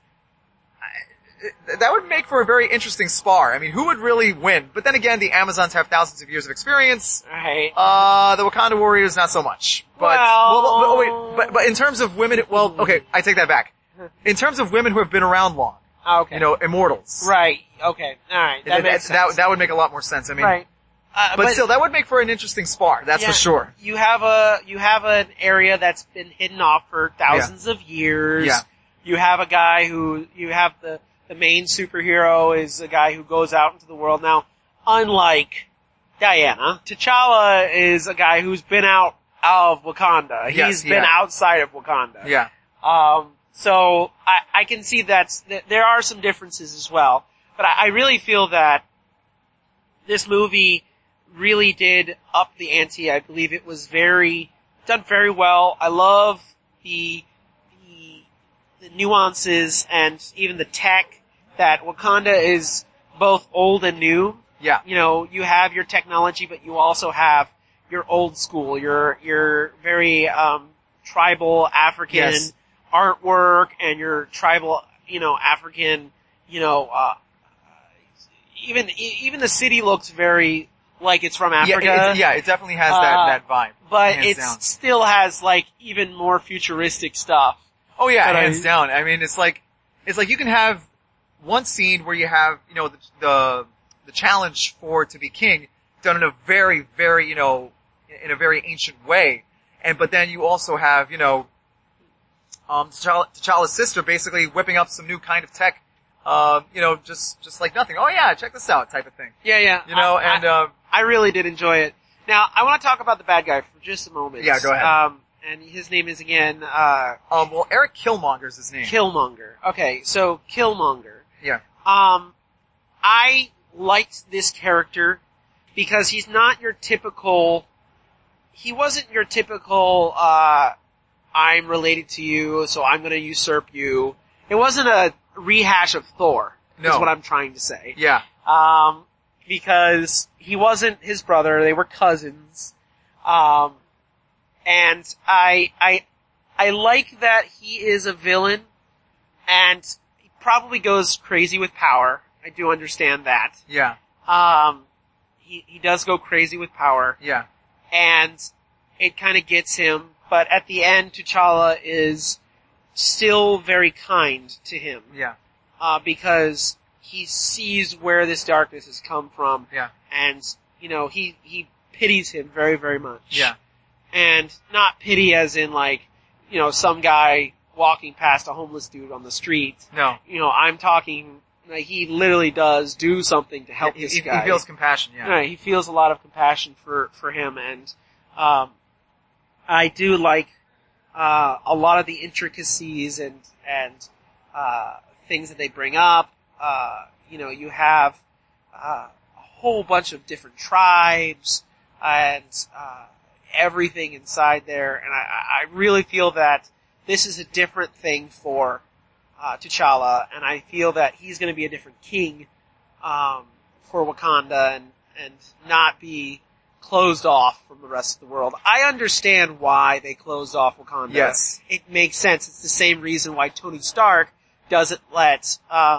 that would make for a very interesting spar. I mean, who would really win? But then again, the Amazons have thousands of years of experience. Right. The Wakanda warriors, not so much. But, but in terms of women, okay, I take that back. In terms of women who have been around long. Okay. Immortals. Right. Okay. Alright. That makes sense. That would make a lot more sense. I mean. Right. But still, that would make for an interesting spar. That's for sure. You have an area that's been hidden off for thousands of years. Yeah. You have a guy the main superhero is a guy who goes out into the world. Now, unlike Diana, T'Challa is a guy who's been out of Wakanda. He's been outside of Wakanda. Yeah. So I can see that there are some differences as well. But I really feel that this movie really did up the ante. I believe it was done very well. I love the nuances and even the tech that Wakanda is both old and new. Yeah. You know, you have your technology, but you also have your old school, your very, tribal African Yes. artwork and your tribal, African, even the city looks very like it's from Africa. It definitely has that vibe. But hands it down. still has like even more futuristic stuff. Oh yeah, But hands down. I mean, it's like you can have one scene where you have, the challenge for to be king done in a very, very, in a very ancient way. But then you also have, T'Challa's sister basically whipping up some new kind of tech, just like nothing. Oh yeah, check this out type of thing. Yeah. I really did enjoy it. Now, I want to talk about the bad guy for just a moment. Yeah, go ahead. And his name is again, well, Eric Killmonger's his name. Killmonger. Okay, so Killmonger. Yeah. I liked this character because he wasn't your typical, I'm related to you, so I'm gonna usurp you. It wasn't a rehash of Thor, is No. what I'm trying to say. Yeah. Because he wasn't his brother, they were cousins. And I like that he is a villain, and he probably goes crazy with power. I do understand that. Yeah. He does go crazy with power, Yeah. and it kind of gets him, but at the end, T'Challa is still very kind to him. Yeah. Because he sees where this darkness has come from, Yeah. and, he pities him very, very much. Yeah. And not pity as in some guy walking past a homeless dude on the street. No. I'm talking, he literally does do something to help this guy. He feels compassion, yeah. Right, he feels a lot of compassion for him, and, I do like, a lot of the intricacies and, things that they bring up. You have, a whole bunch of different tribes, and, everything inside there, and I really feel that this is a different thing for T'Challa, and I feel that he's going to be a different king for Wakanda and not be closed off from the rest of the world. I understand why they closed off Wakanda. Yes. It makes sense. It's the same reason why Tony Stark doesn't let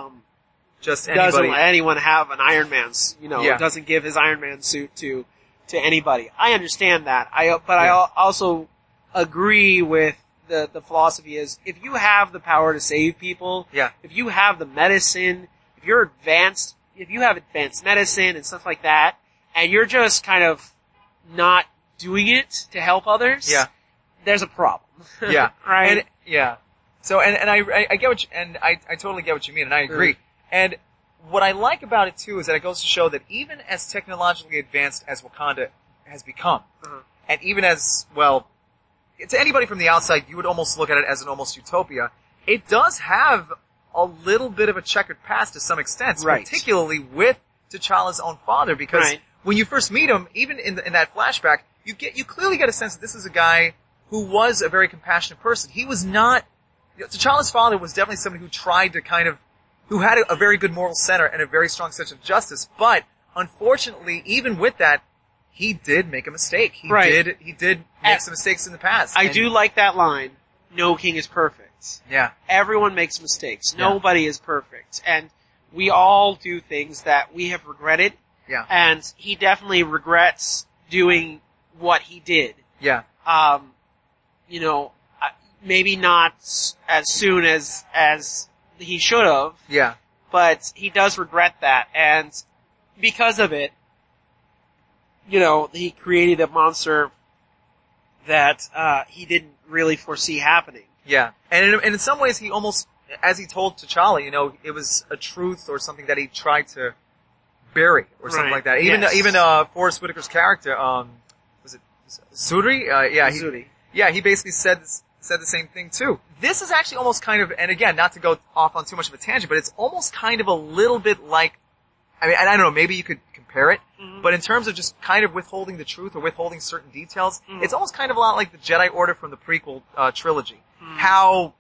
anyone have an Iron Man's, doesn't give his Iron Man suit to anybody. I understand that. I also agree with the philosophy is if you have the power to save people, Yeah. if you have the medicine, if you have advanced medicine and stuff like that, and you're just kind of not doing it to help others, Yeah. there's a problem. Yeah. Right? And, yeah. So, and I get what you, and I totally get what you mean, and I agree. Mm. And what I like about it too is that it goes to show that even as technologically advanced as Wakanda has become, and even as, well, to anybody from the outside, you would almost look at it as an almost utopia, it does have a little bit of a checkered past to some extent, Right. particularly with T'Challa's own father, because Right. when you first meet him, even in that flashback, you clearly get a sense that this is a guy who was a very compassionate person. He was not, T'Challa's father was definitely somebody who tried to who had a very good moral center and a very strong sense of justice, but unfortunately, even with that, he did make a mistake. He did make some mistakes in the past. I do like that line, no king is perfect. Yeah. Everyone makes mistakes. Yeah. Nobody is perfect. And we all do things that we have regretted. Yeah. And he definitely regrets doing what he did. Yeah. Maybe not as soon as he should have, Yeah. but he does regret that. And because of it, he created a monster that, he didn't really foresee happening. Yeah. And in some ways he almost, as he told T'Challa, it was a truth or something that he tried to bury or something Right. like that. Yes. Even Forrest Whitaker's character, was it Sudri? Zuri. He basically said the same thing too. This is actually almost kind of, and again, not to go off on too much of a tangent, but it's almost kind of a little bit like, I mean, I don't know, maybe you could compare it, but in terms of just kind of withholding the truth or withholding certain details, it's almost kind of a lot like the Jedi Order from the prequel trilogy. How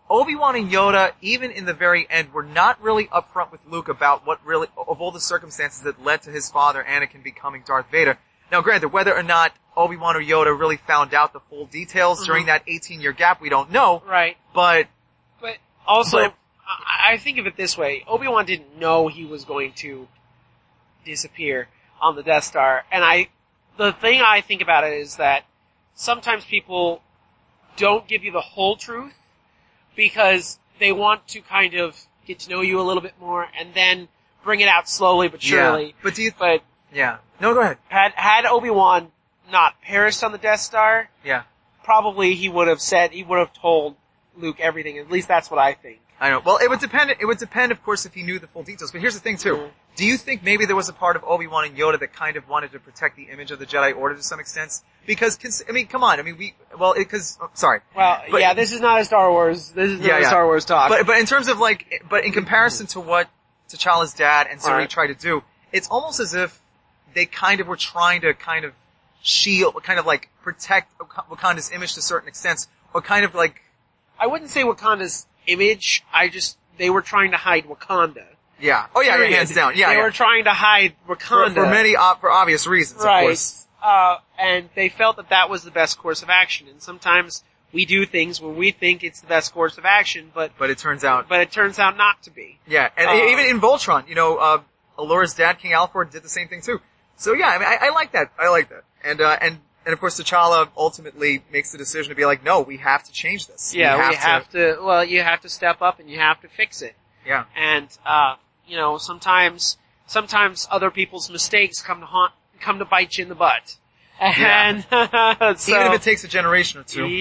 Obi-Wan and Yoda, even in the very end, were not really upfront with Luke about what really, of all the circumstances that led to his father, Anakin, becoming Darth Vader. Now granted, whether or not Obi-Wan or Yoda really found out the full details during that 18-year gap, we don't know. Right. But also, I think of it this way. Obi-Wan didn't know he was going to disappear on the Death Star. And the thing I think about it is that sometimes people don't give you the whole truth because they want to kind of get to know you a little bit more and then bring it out slowly but surely. Yeah. Yeah. No, go ahead. Had Obi-Wan not perished on the Death Star, Yeah. probably he would have told Luke everything. At least that's what I think. I know. Well, it would depend, of course, if he knew the full details. But here's the thing, too. Do you think maybe there was a part of Obi-Wan and Yoda that kind of wanted to protect the image of the Jedi Order to some extent? Because, I mean, come on. I mean, sorry. Well, yeah, this is not a Star Wars. This is not a Star Wars talk. But in terms of but in comparison to what T'Challa's dad and Suri tried to do, it's almost as if they kind of were trying to kind of shield, kind of like protect Wakanda's image to a certain extent, or kind of like... I wouldn't say Wakanda's image, they were trying to hide Wakanda. Yeah. Oh yeah, hands down. Yeah, They were trying to hide Wakanda. For obvious reasons, right. of course. And they felt that that was the best course of action. And sometimes we do things when we think it's the best course of action, but it turns out not to be. Yeah, and even in Voltron, Alora's dad, King Alford, did the same thing too. So yeah, I mean, I like that. And of course T'Challa ultimately makes the decision to be like, no, we have to change this. Yeah, you have to step up and you have to fix it. Yeah. And, sometimes other people's mistakes come to bite you in the butt. And, so, even if it takes a generation or two.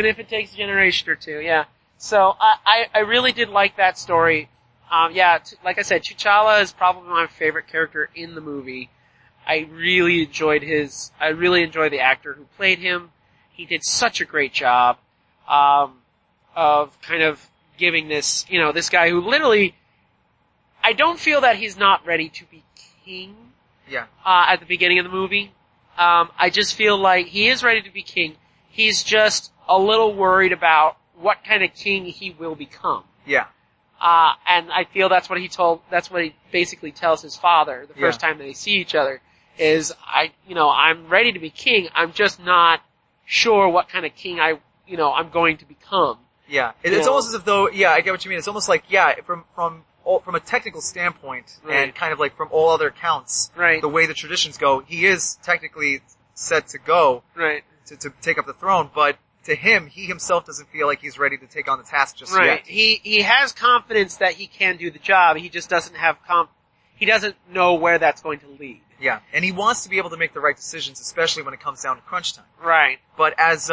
Yeah. So, I really did like that story. Like I said, T'Challa is probably my favorite character in the movie. I really enjoyed the actor who played him. He did such a great job, of kind of giving this guy who literally, I don't feel that he's not ready to be king. Yeah. At the beginning of the movie. I just feel like he is ready to be king. He's just a little worried about what kind of king he will become. Yeah. And I feel that's what he basically tells his father the first time they see each other is, I'm ready to be king. I'm just not sure what kind of king I'm going to become. Yeah. It's almost as if though, I get what you mean. It's almost like, from a technical standpoint, and kind of like from all other accounts, the way the traditions go, he is technically set to go, to take up the throne, but to him, he himself doesn't feel like he's ready to take on the task just yet. He has confidence that he can do the job, he just doesn't have he doesn't know where that's going to lead. Yeah, and he wants to be able to make the right decisions, especially when it comes down to crunch time. Right. But as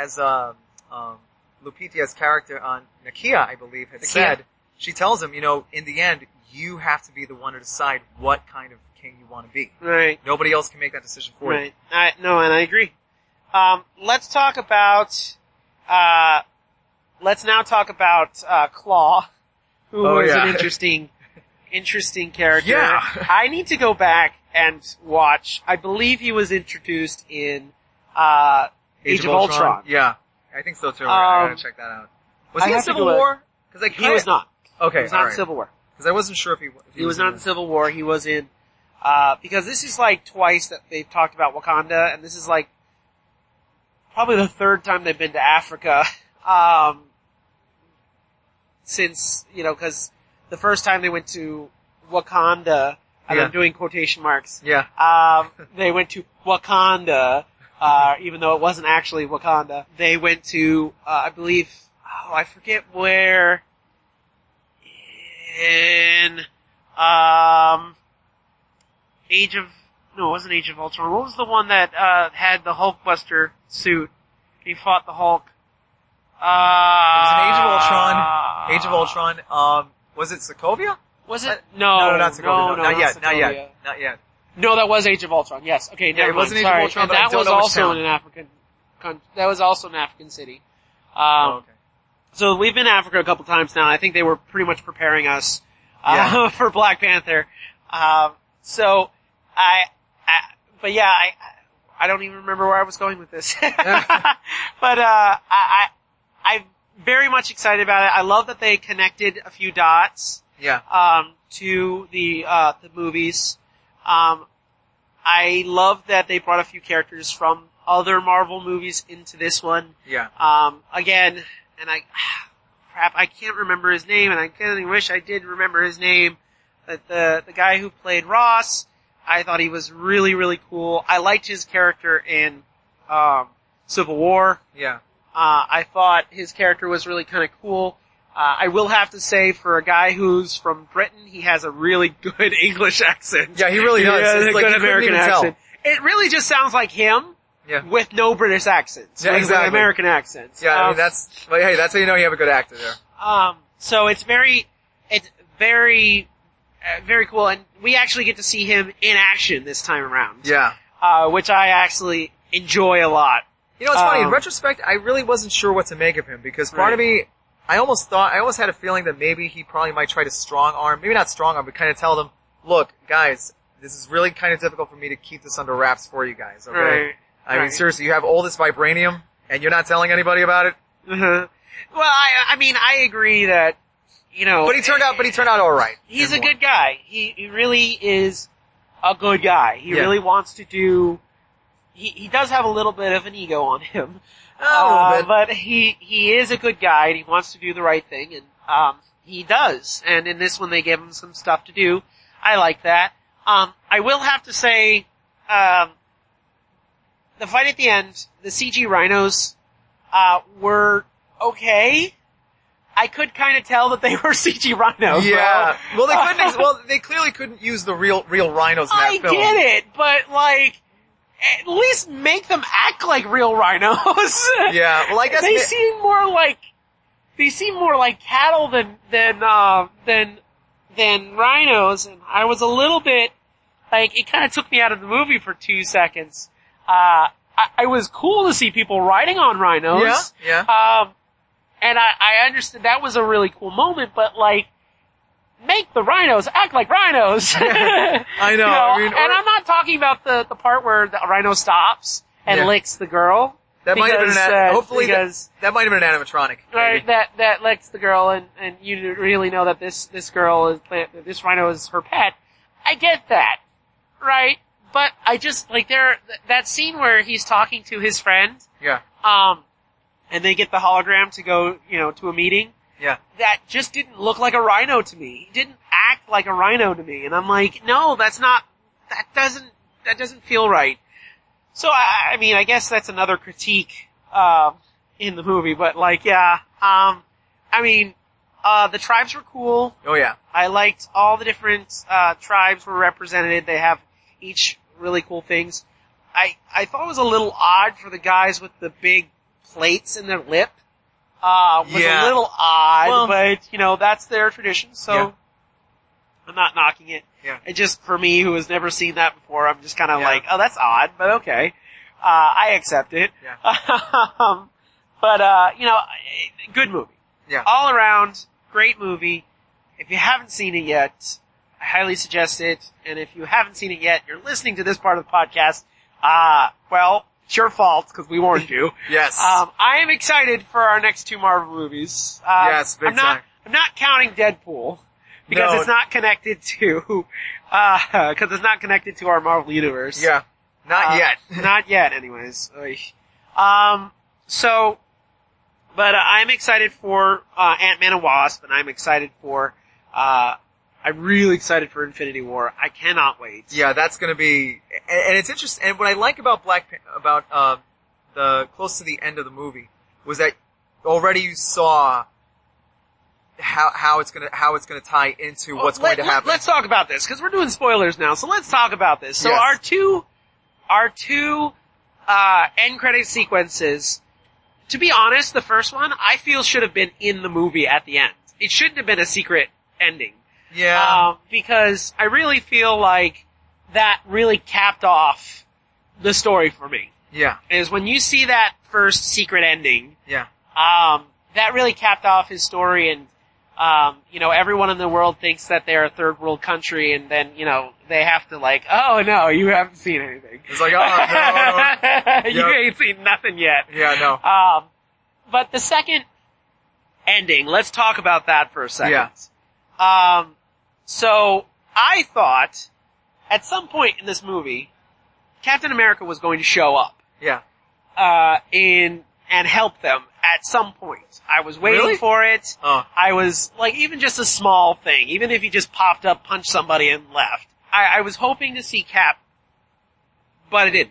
Lupita's character on Nakia, I believe, had said, she tells him, in the end, you have to be the one to decide what kind of king you want to be. Right. Nobody else can make that decision for you. Right. And I agree. Let's talk about, let's now talk about, Claw, who was an interesting character. Yeah. I need to go back and watch, I believe he was introduced in, Age of Ultron. Yeah. I think so too. I gotta check that out. Was he in Civil War? He was not. Okay. He was not in Civil War. Because I wasn't sure if he was not in Civil War. He was in, because this is like twice that they've talked about Wakanda, and this is like probably the third time they've been to Africa, since, cause the first time they went to Wakanda, and I'm doing quotation marks. Yeah. They went to Wakanda, even though it wasn't actually Wakanda. They went to, I believe, I forget where, in, it wasn't Age of Ultron. What was the one that, had the Hulkbuster suit? He fought the Hulk. It was an Age of Ultron. Was it Sokovia? Was it? No, not Sokovia. No, not yet. Sokovia. Not yet. No, that was Age of Ultron. Yes. Okay, never mind. It wasn't Age of Ultron, and but that was also in an that was also an African city. Okay. So we've been to Africa a couple times now. I think they were pretty much preparing us, for Black Panther. I don't even remember where I was going with this. But, very much excited about it. I love that they connected a few dots, Yeah. to the movies. I love that they brought a few characters from other Marvel movies into this one. Yeah. Again, and I can't remember his name, and I kind of wish I did remember his name. But the guy who played Ross, I thought he was really, really cool. I liked his character in, Civil War. Yeah. I thought his character was really kind of cool. I will have to say, for a guy who's from Britain, he has a really good English accent. Yeah, he really does. Has It's a like good you couldn't American even tell. accent. It really just sounds like him Yeah. with no British accents. Yeah, with exactly. American accents. Yeah, I mean, that's how you know you have a good actor there. So it's very cool, and we actually get to see him in action this time around. Yeah. Which I actually enjoy a lot. You know, it's funny, in retrospect, I really wasn't sure what to make of him, because part of me, I almost had a feeling that maybe he probably might try to strong arm, maybe not strong arm, but kind of tell them, look, guys, this is really kind of difficult for me to keep this under wraps for you guys, okay? Right. I mean, seriously, you have all this vibranium, and you're not telling anybody about it? Well, I mean, I agree that, you know. But he turned out alright. He's a good guy. He really is a good guy. He really wants to do, he does have a little bit of an ego on him. A little bit. But he is a good guy, and he wants to do the right thing, and he does. And in this one, they give him some stuff to do. I like that. I will have to say, the fight at the end, the CG rhinos, were okay. I could kind of tell that they were CG rhinos. Yeah. Bro. Well, they clearly couldn't use the real rhinos in that I film. get it, but like, at least make them act like real rhinos. Yeah, well, I guess they seem more like cattle than rhinos, and I was a little bit, like, it kind of took me out of the movie for 2 seconds. I was cool to see people riding on rhinos. Yeah. And I understood that was a really cool moment, but like, make the rhinos act like rhinos. I know. You know, I mean, and I'm not talking about the part where the rhino stops and licks the girl. That might have been that might have been an animatronic. Right, that licks the girl, and you really know that this rhino is her pet. I get that, right? But I just, like, that scene where he's talking to his friend. Yeah. And they get the hologram to go, to a meeting. Yeah. That just didn't look like a rhino to me. He didn't act like a rhino to me. And I'm like, no, that doesn't feel right. So I mean, I guess that's another critique, in the movie, but like, yeah, I mean, the tribes were cool. Oh yeah. I liked all the different, tribes were represented. They have each really cool things. I thought it was a little odd for the guys with the big plates in their lip. Was a little odd, but, that's their tradition, so I'm not knocking it. Yeah. It just, for me, who has never seen that before, I'm just kind of like, oh, that's odd, but okay. I accept it. Yeah. But, good movie. Yeah. All around, great movie. If you haven't seen it yet, I highly suggest it. And if you haven't seen it yet, you're listening to this part of the podcast, well, it's your fault, because we warned you. Yes. I am excited for our next 2 Marvel movies. Yes, big time. I'm not counting Deadpool, because it's not connected to, our Marvel Universe. Yeah. Not yet. Not yet, anyways. But I'm excited for, Ant-Man and Wasp, and I'm excited for, I'm really excited for Infinity War. I cannot wait. Yeah, that's gonna be, and it's interesting, and what I like about the close to the end of the movie was that already you saw how it's gonna tie into what's going to happen. Let's talk about this, cause we're doing spoilers now, so let's talk about this. So yes. our two end credit sequences, to be honest, the first one, I feel should have been in the movie at the end. It shouldn't have been a secret ending. Yeah. Because I really feel like that really capped off the story for me. Yeah. Is when you see that first secret ending. Yeah. That really capped off his story, and, everyone in the world thinks that they're a third world country, and then, they have to like, oh no, you haven't seen anything. It's like, oh no. You ain't seen nothing yet. Yeah, no. But the second ending. Let's talk about that for a second. Yeah. So I thought at some point in this movie, Captain America was going to show up, Yeah. and help them at some point. I was waiting Really? for it. Oh. I was, like, even just a small thing, even if he just popped up, punched somebody and left. I was hoping to see Cap, but it didn't.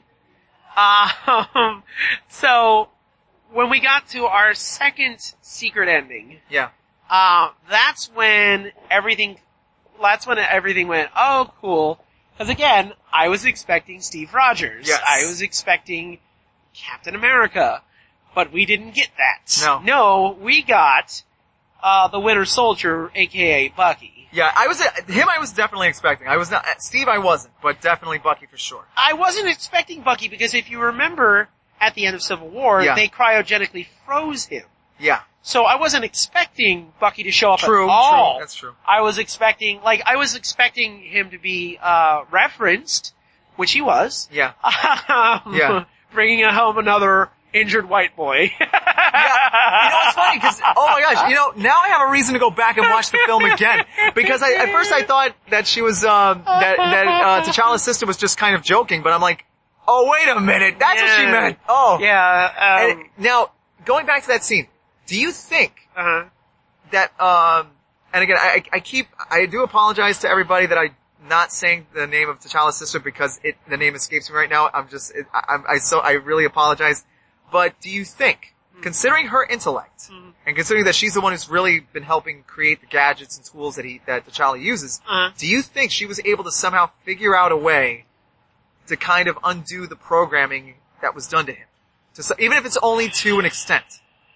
So, when we got to our second secret ending, Yeah. that's when everything went, oh, cool. Because again, I was expecting Steve Rogers. Yes. I was expecting Captain America. But we didn't get that. No. No, we got, the Winter Soldier, aka Bucky. Yeah, I was definitely expecting. I was not, Steve I wasn't, but definitely Bucky for sure. I wasn't expecting Bucky because if you remember, at the end of Civil War, Yeah. they cryogenically froze him. Yeah. So I wasn't expecting Bucky to show up True, at all. true, that's true. I was expecting him to be, referenced, which he was. Yeah. Yeah. Bringing home another injured white boy. Yeah. You know, it's funny because, oh my gosh, you know, now I have a reason to go back and watch the film again. Because at first I thought that she was, T'Challa's sister was just kind of joking, but I'm like, oh wait a minute, that's what she Yeah. meant. Oh. Yeah, And now, going back to that scene, do you think that, and again, I do apologize to everybody that I'm not saying the name of T'Challa's sister because the name escapes me right now. I really apologize. But do you think, considering her intellect, and considering that she's the one who's really been helping create the gadgets and tools that T'Challa uses, do you think she was able to somehow figure out a way to kind of undo the programming that was done to him? Even if it's only to an extent.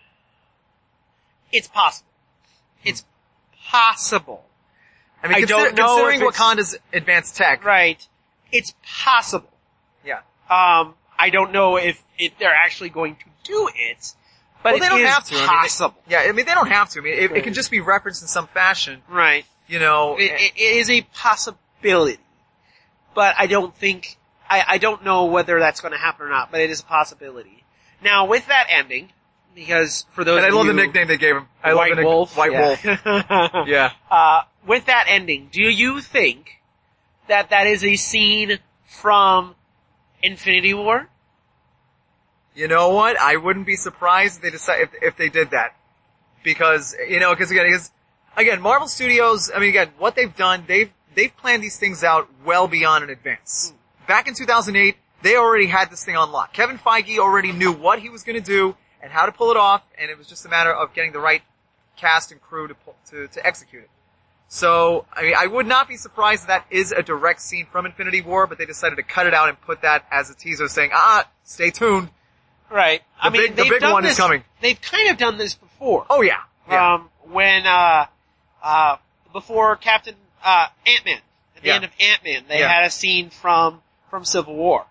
it's possible. It's possible. I mean, I don't know considering if it's- Wakanda's advanced tech. Right. It's possible. Yeah. I don't know if they're actually going to do it, but Well, they don't it is have to. possible. I mean, they don't have to. I mean, it can just be referenced in some fashion. Right. You know. It is a possibility. But I don't think, I don't know whether that's going to happen or not, but it is a possibility. Now, with that ending, because for those and I of love you, the nickname they gave him. I White love the Wolf. White Wolf. Wolf. Yeah. With that ending, do you think that is a scene from Infinity War? You know what? I wouldn't be surprised if they decide if they did that, because again, Marvel Studios. I mean, again, what they've done, they've planned these things out well beyond in advance. Back in 2008, they already had this thing on lock. Kevin Feige already knew what he was going to do and how to pull it off, and it was just a matter of getting the right cast and crew to execute it. So, I mean, I would not be surprised if that is a direct scene from Infinity War, but they decided to cut it out and put that as a teaser saying, stay tuned. Right. The big one is coming. They've kind of done this before. Oh yeah. Yeah. When, before Captain, Ant-Man, at the end of Ant-Man, they had a scene from Civil War.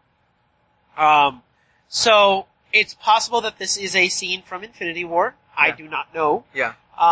So, it's possible that this is a scene from Infinity War. I do not know. Yeah.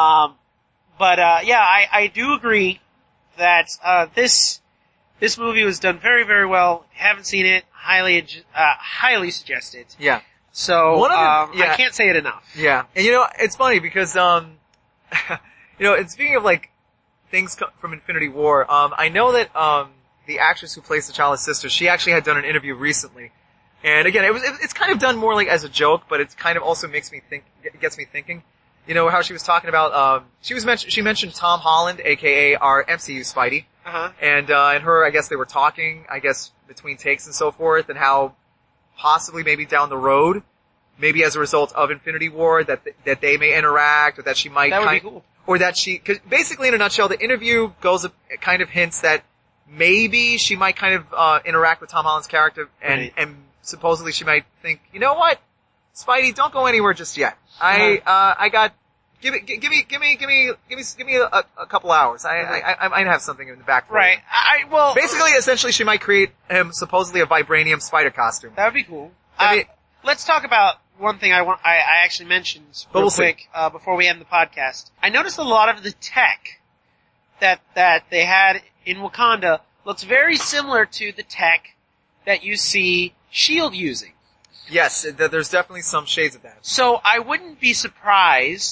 I do agree that, this movie was done very, very well. Haven't seen it, highly suggest it. Yeah. So, I I can't say it enough. Yeah. And you know, it's funny because, and speaking of like, things from Infinity War, I know that, the actress who plays T'Challa's sister, she actually had done an interview recently. And again, it's kind of done more like as a joke, but it kind of also gets me thinking. You know, how she was talking about, she mentioned Tom Holland, aka our MCU Spidey. And her, I guess they were talking, between takes and so forth, and how possibly maybe down the road, maybe as a result of Infinity War, that they may interact, or that she might That would be cool. or that cause basically in a nutshell, the interview it kind of hints that maybe she might kind of, interact with Tom Holland's character, and supposedly she might think, you know what? Spidey, don't go anywhere just yet. Give me a couple hours. I might have something in the back for you. Right. Basically, essentially, she might create him supposedly a vibranium spider costume. That would be cool. I mean, let's talk about one thing I actually mentioned real quick, before we end the podcast. I noticed a lot of the tech that they had in Wakanda looks very similar to the tech that you see S.H.I.E.L.D. using. Yes, there's definitely some shades of that. So I wouldn't be surprised,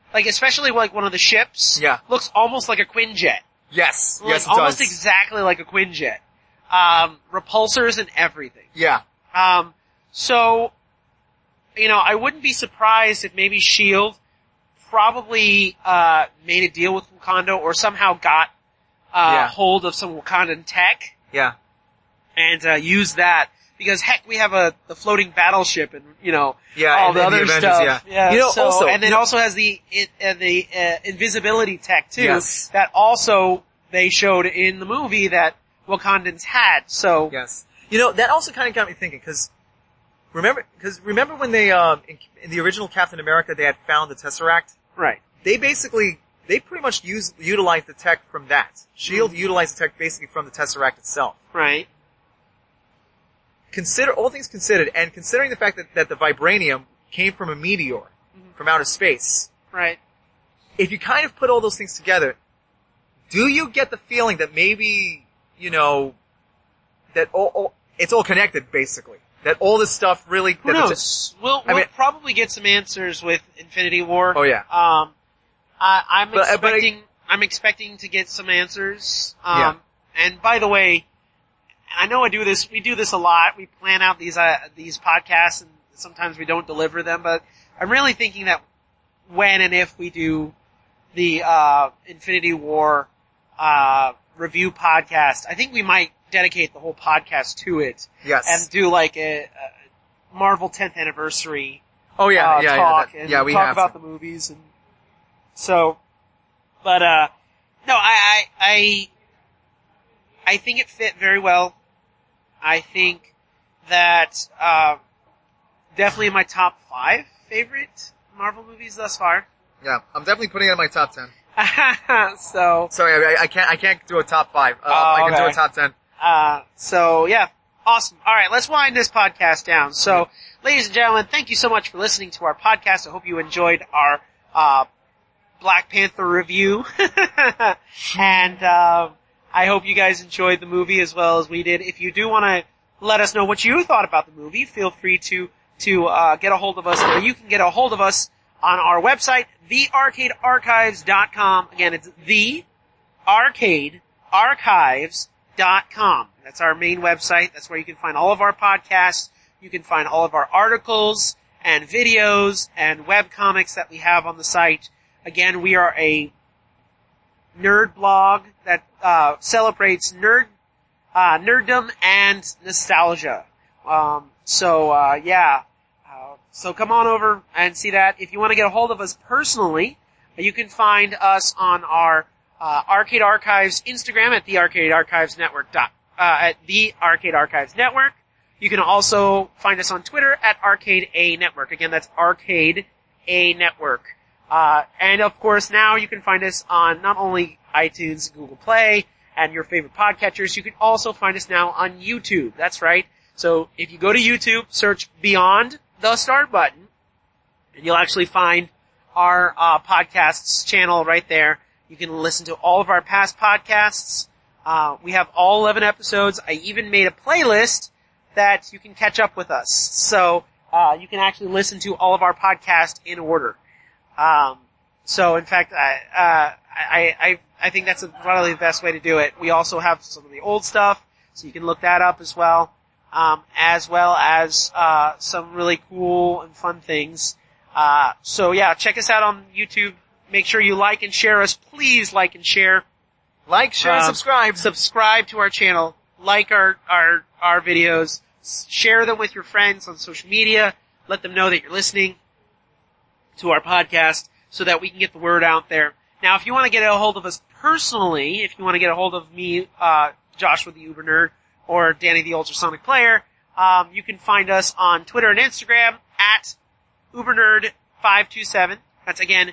Like, especially like one of the ships. Yeah. Looks almost like a Quinjet. Yes. Like, Yes, it almost does. exactly like a Quinjet. Repulsors and everything. Yeah. So, I wouldn't be surprised if maybe S.H.I.E.L.D. probably, made a deal with Wakanda or somehow got, hold of some Wakandan tech Yeah. and, used that. Because heck, we have the floating battleship and, all and the the other Avengers, stuff. yeah. Also, and then also has the invisibility tech too. Yes. That also they showed in the movie that Wakandans had. So. Yes. That also kind of got me thinking, because remember when they, in the original Captain America, they had found the Tesseract? Right. They pretty much utilized the tech from that. S.H.I.E.L.D. utilized the tech basically from the Tesseract itself. Right. Consider, all things considered, and considering the fact that the vibranium came from a meteor, from outer space. Right. If you kind of put all those things together, do you get the feeling that maybe, that it's all connected, basically? That all this stuff really... Who knows? We'll probably get some answers with Infinity War. Oh yeah. I'm expecting to get some answers. And by the way, I know we do this a lot. We plan out these podcasts and sometimes we don't deliver them, but I'm really thinking that when and if we do the, Infinity War, review podcast, I think we might dedicate the whole podcast to it. Yes. And do like a Marvel 10th anniversary. Oh yeah, talk we and have talk about the movies and so, but, no, I think it fit very well. I think that, definitely in my top 5 favorite Marvel movies thus far. Yeah, I'm definitely putting it in my top 10. So. Sorry, I can't do a top 5. I can do a top 10. So yeah. Awesome. Alright, let's wind this podcast down. So, ladies and gentlemen, thank you so much for listening to our podcast. I hope you enjoyed our, Black Panther review. And, I hope you guys enjoyed the movie as well as we did. If you do want to let us know what you thought about the movie, feel free to get a hold of us, or you can get a hold of us on our website, thearcadearchives.com. Again, it's thearcadearchives.com. That's our main website. That's where you can find all of our podcasts. You can find all of our articles and videos and webcomics that we have on the site. Again, we are a nerd blog that celebrates nerddom and nostalgia. So come on over and see that. If you want to get a hold of us personally, you can find us on our Arcade Archives Instagram at the Arcade Archives Network at the Arcade Archives Network. You can also find us on Twitter at Arcade A Network. Again, that's Arcade A Network. And of course now you can find us on not only iTunes, Google Play, and your favorite podcatchers, you can also find us now on YouTube. That's right. So if you go to YouTube, search Beyond the Start Button, and you'll actually find our podcasts channel right there. You can listen to all of our past podcasts. We have all 11 episodes. I even made a playlist that you can catch up with us. So you can actually listen to all of our podcasts in order. So in fact, I think that's probably the best way to do it. We also have some of the old stuff, so you can look that up as well as some really cool and fun things. So yeah, check us out on YouTube. Make sure you like and share us. Please like and share. Like, share, and subscribe. Subscribe to our channel. Like our videos. Share them with your friends on social media. Let them know that you're listening to our podcast so that we can get the word out there. Now, if you want to get a hold of us personally, if you want to get a hold of me, Joshua the Uber Nerd, or Danny the Ultrasonic Player, you can find us on Twitter and Instagram at UberNerd527. That's again,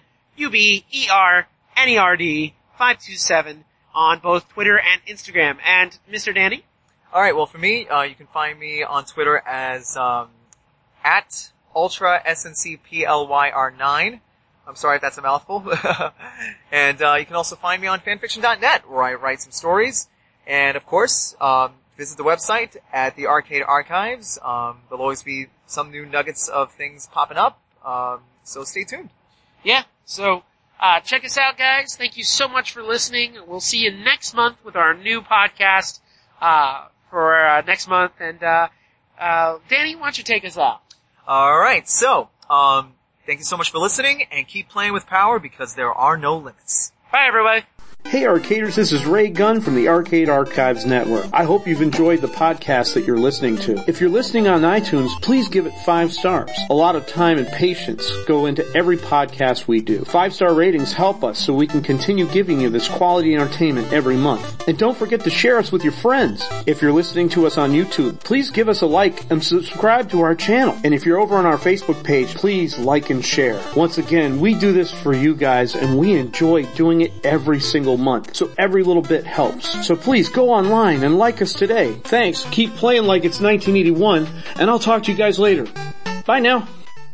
UBERNERD 527 on both Twitter and Instagram. And Mr. Danny? Alright, well for me, you can find me on Twitter as, at Ultra SNCPLYR9. I'm sorry if that's a mouthful. And, you can also find me on fanfiction.net, where I write some stories. And of course, visit the website at the Arcade Archives. There'll always be some new nuggets of things popping up. So stay tuned. Yeah. So, check us out, guys. Thank you so much for listening. We'll see you next month with our new podcast, for next month. And, Danny, why don't you take us out? Alright, so, thank you so much for listening, and keep playing with power because there are no limits. Bye, everybody. Hey Arcaders, this is Ray Gunn from the Arcade Archives Network. I hope you've enjoyed the podcast that you're listening to. If you're listening on iTunes, please give it 5 stars. A lot of time and patience go into every podcast we do. 5-star ratings help us so we can continue giving you this quality entertainment every month. And don't forget to share us with your friends. If you're listening to us on YouTube, please give us a like and subscribe to our channel. And if you're over on our Facebook page, please like and share. Once again, we do this for you guys and we enjoy doing it every single month, so every little bit helps. So please go online and like us today. Thanks, keep playing like it's 1981, and I'll talk to you guys later. Bye now.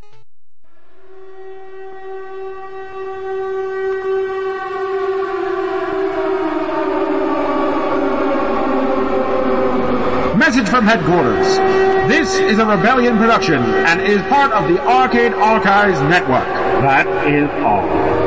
Message from headquarters. This is a Rebellion production and is part of the Arcade Archives Network. That is all.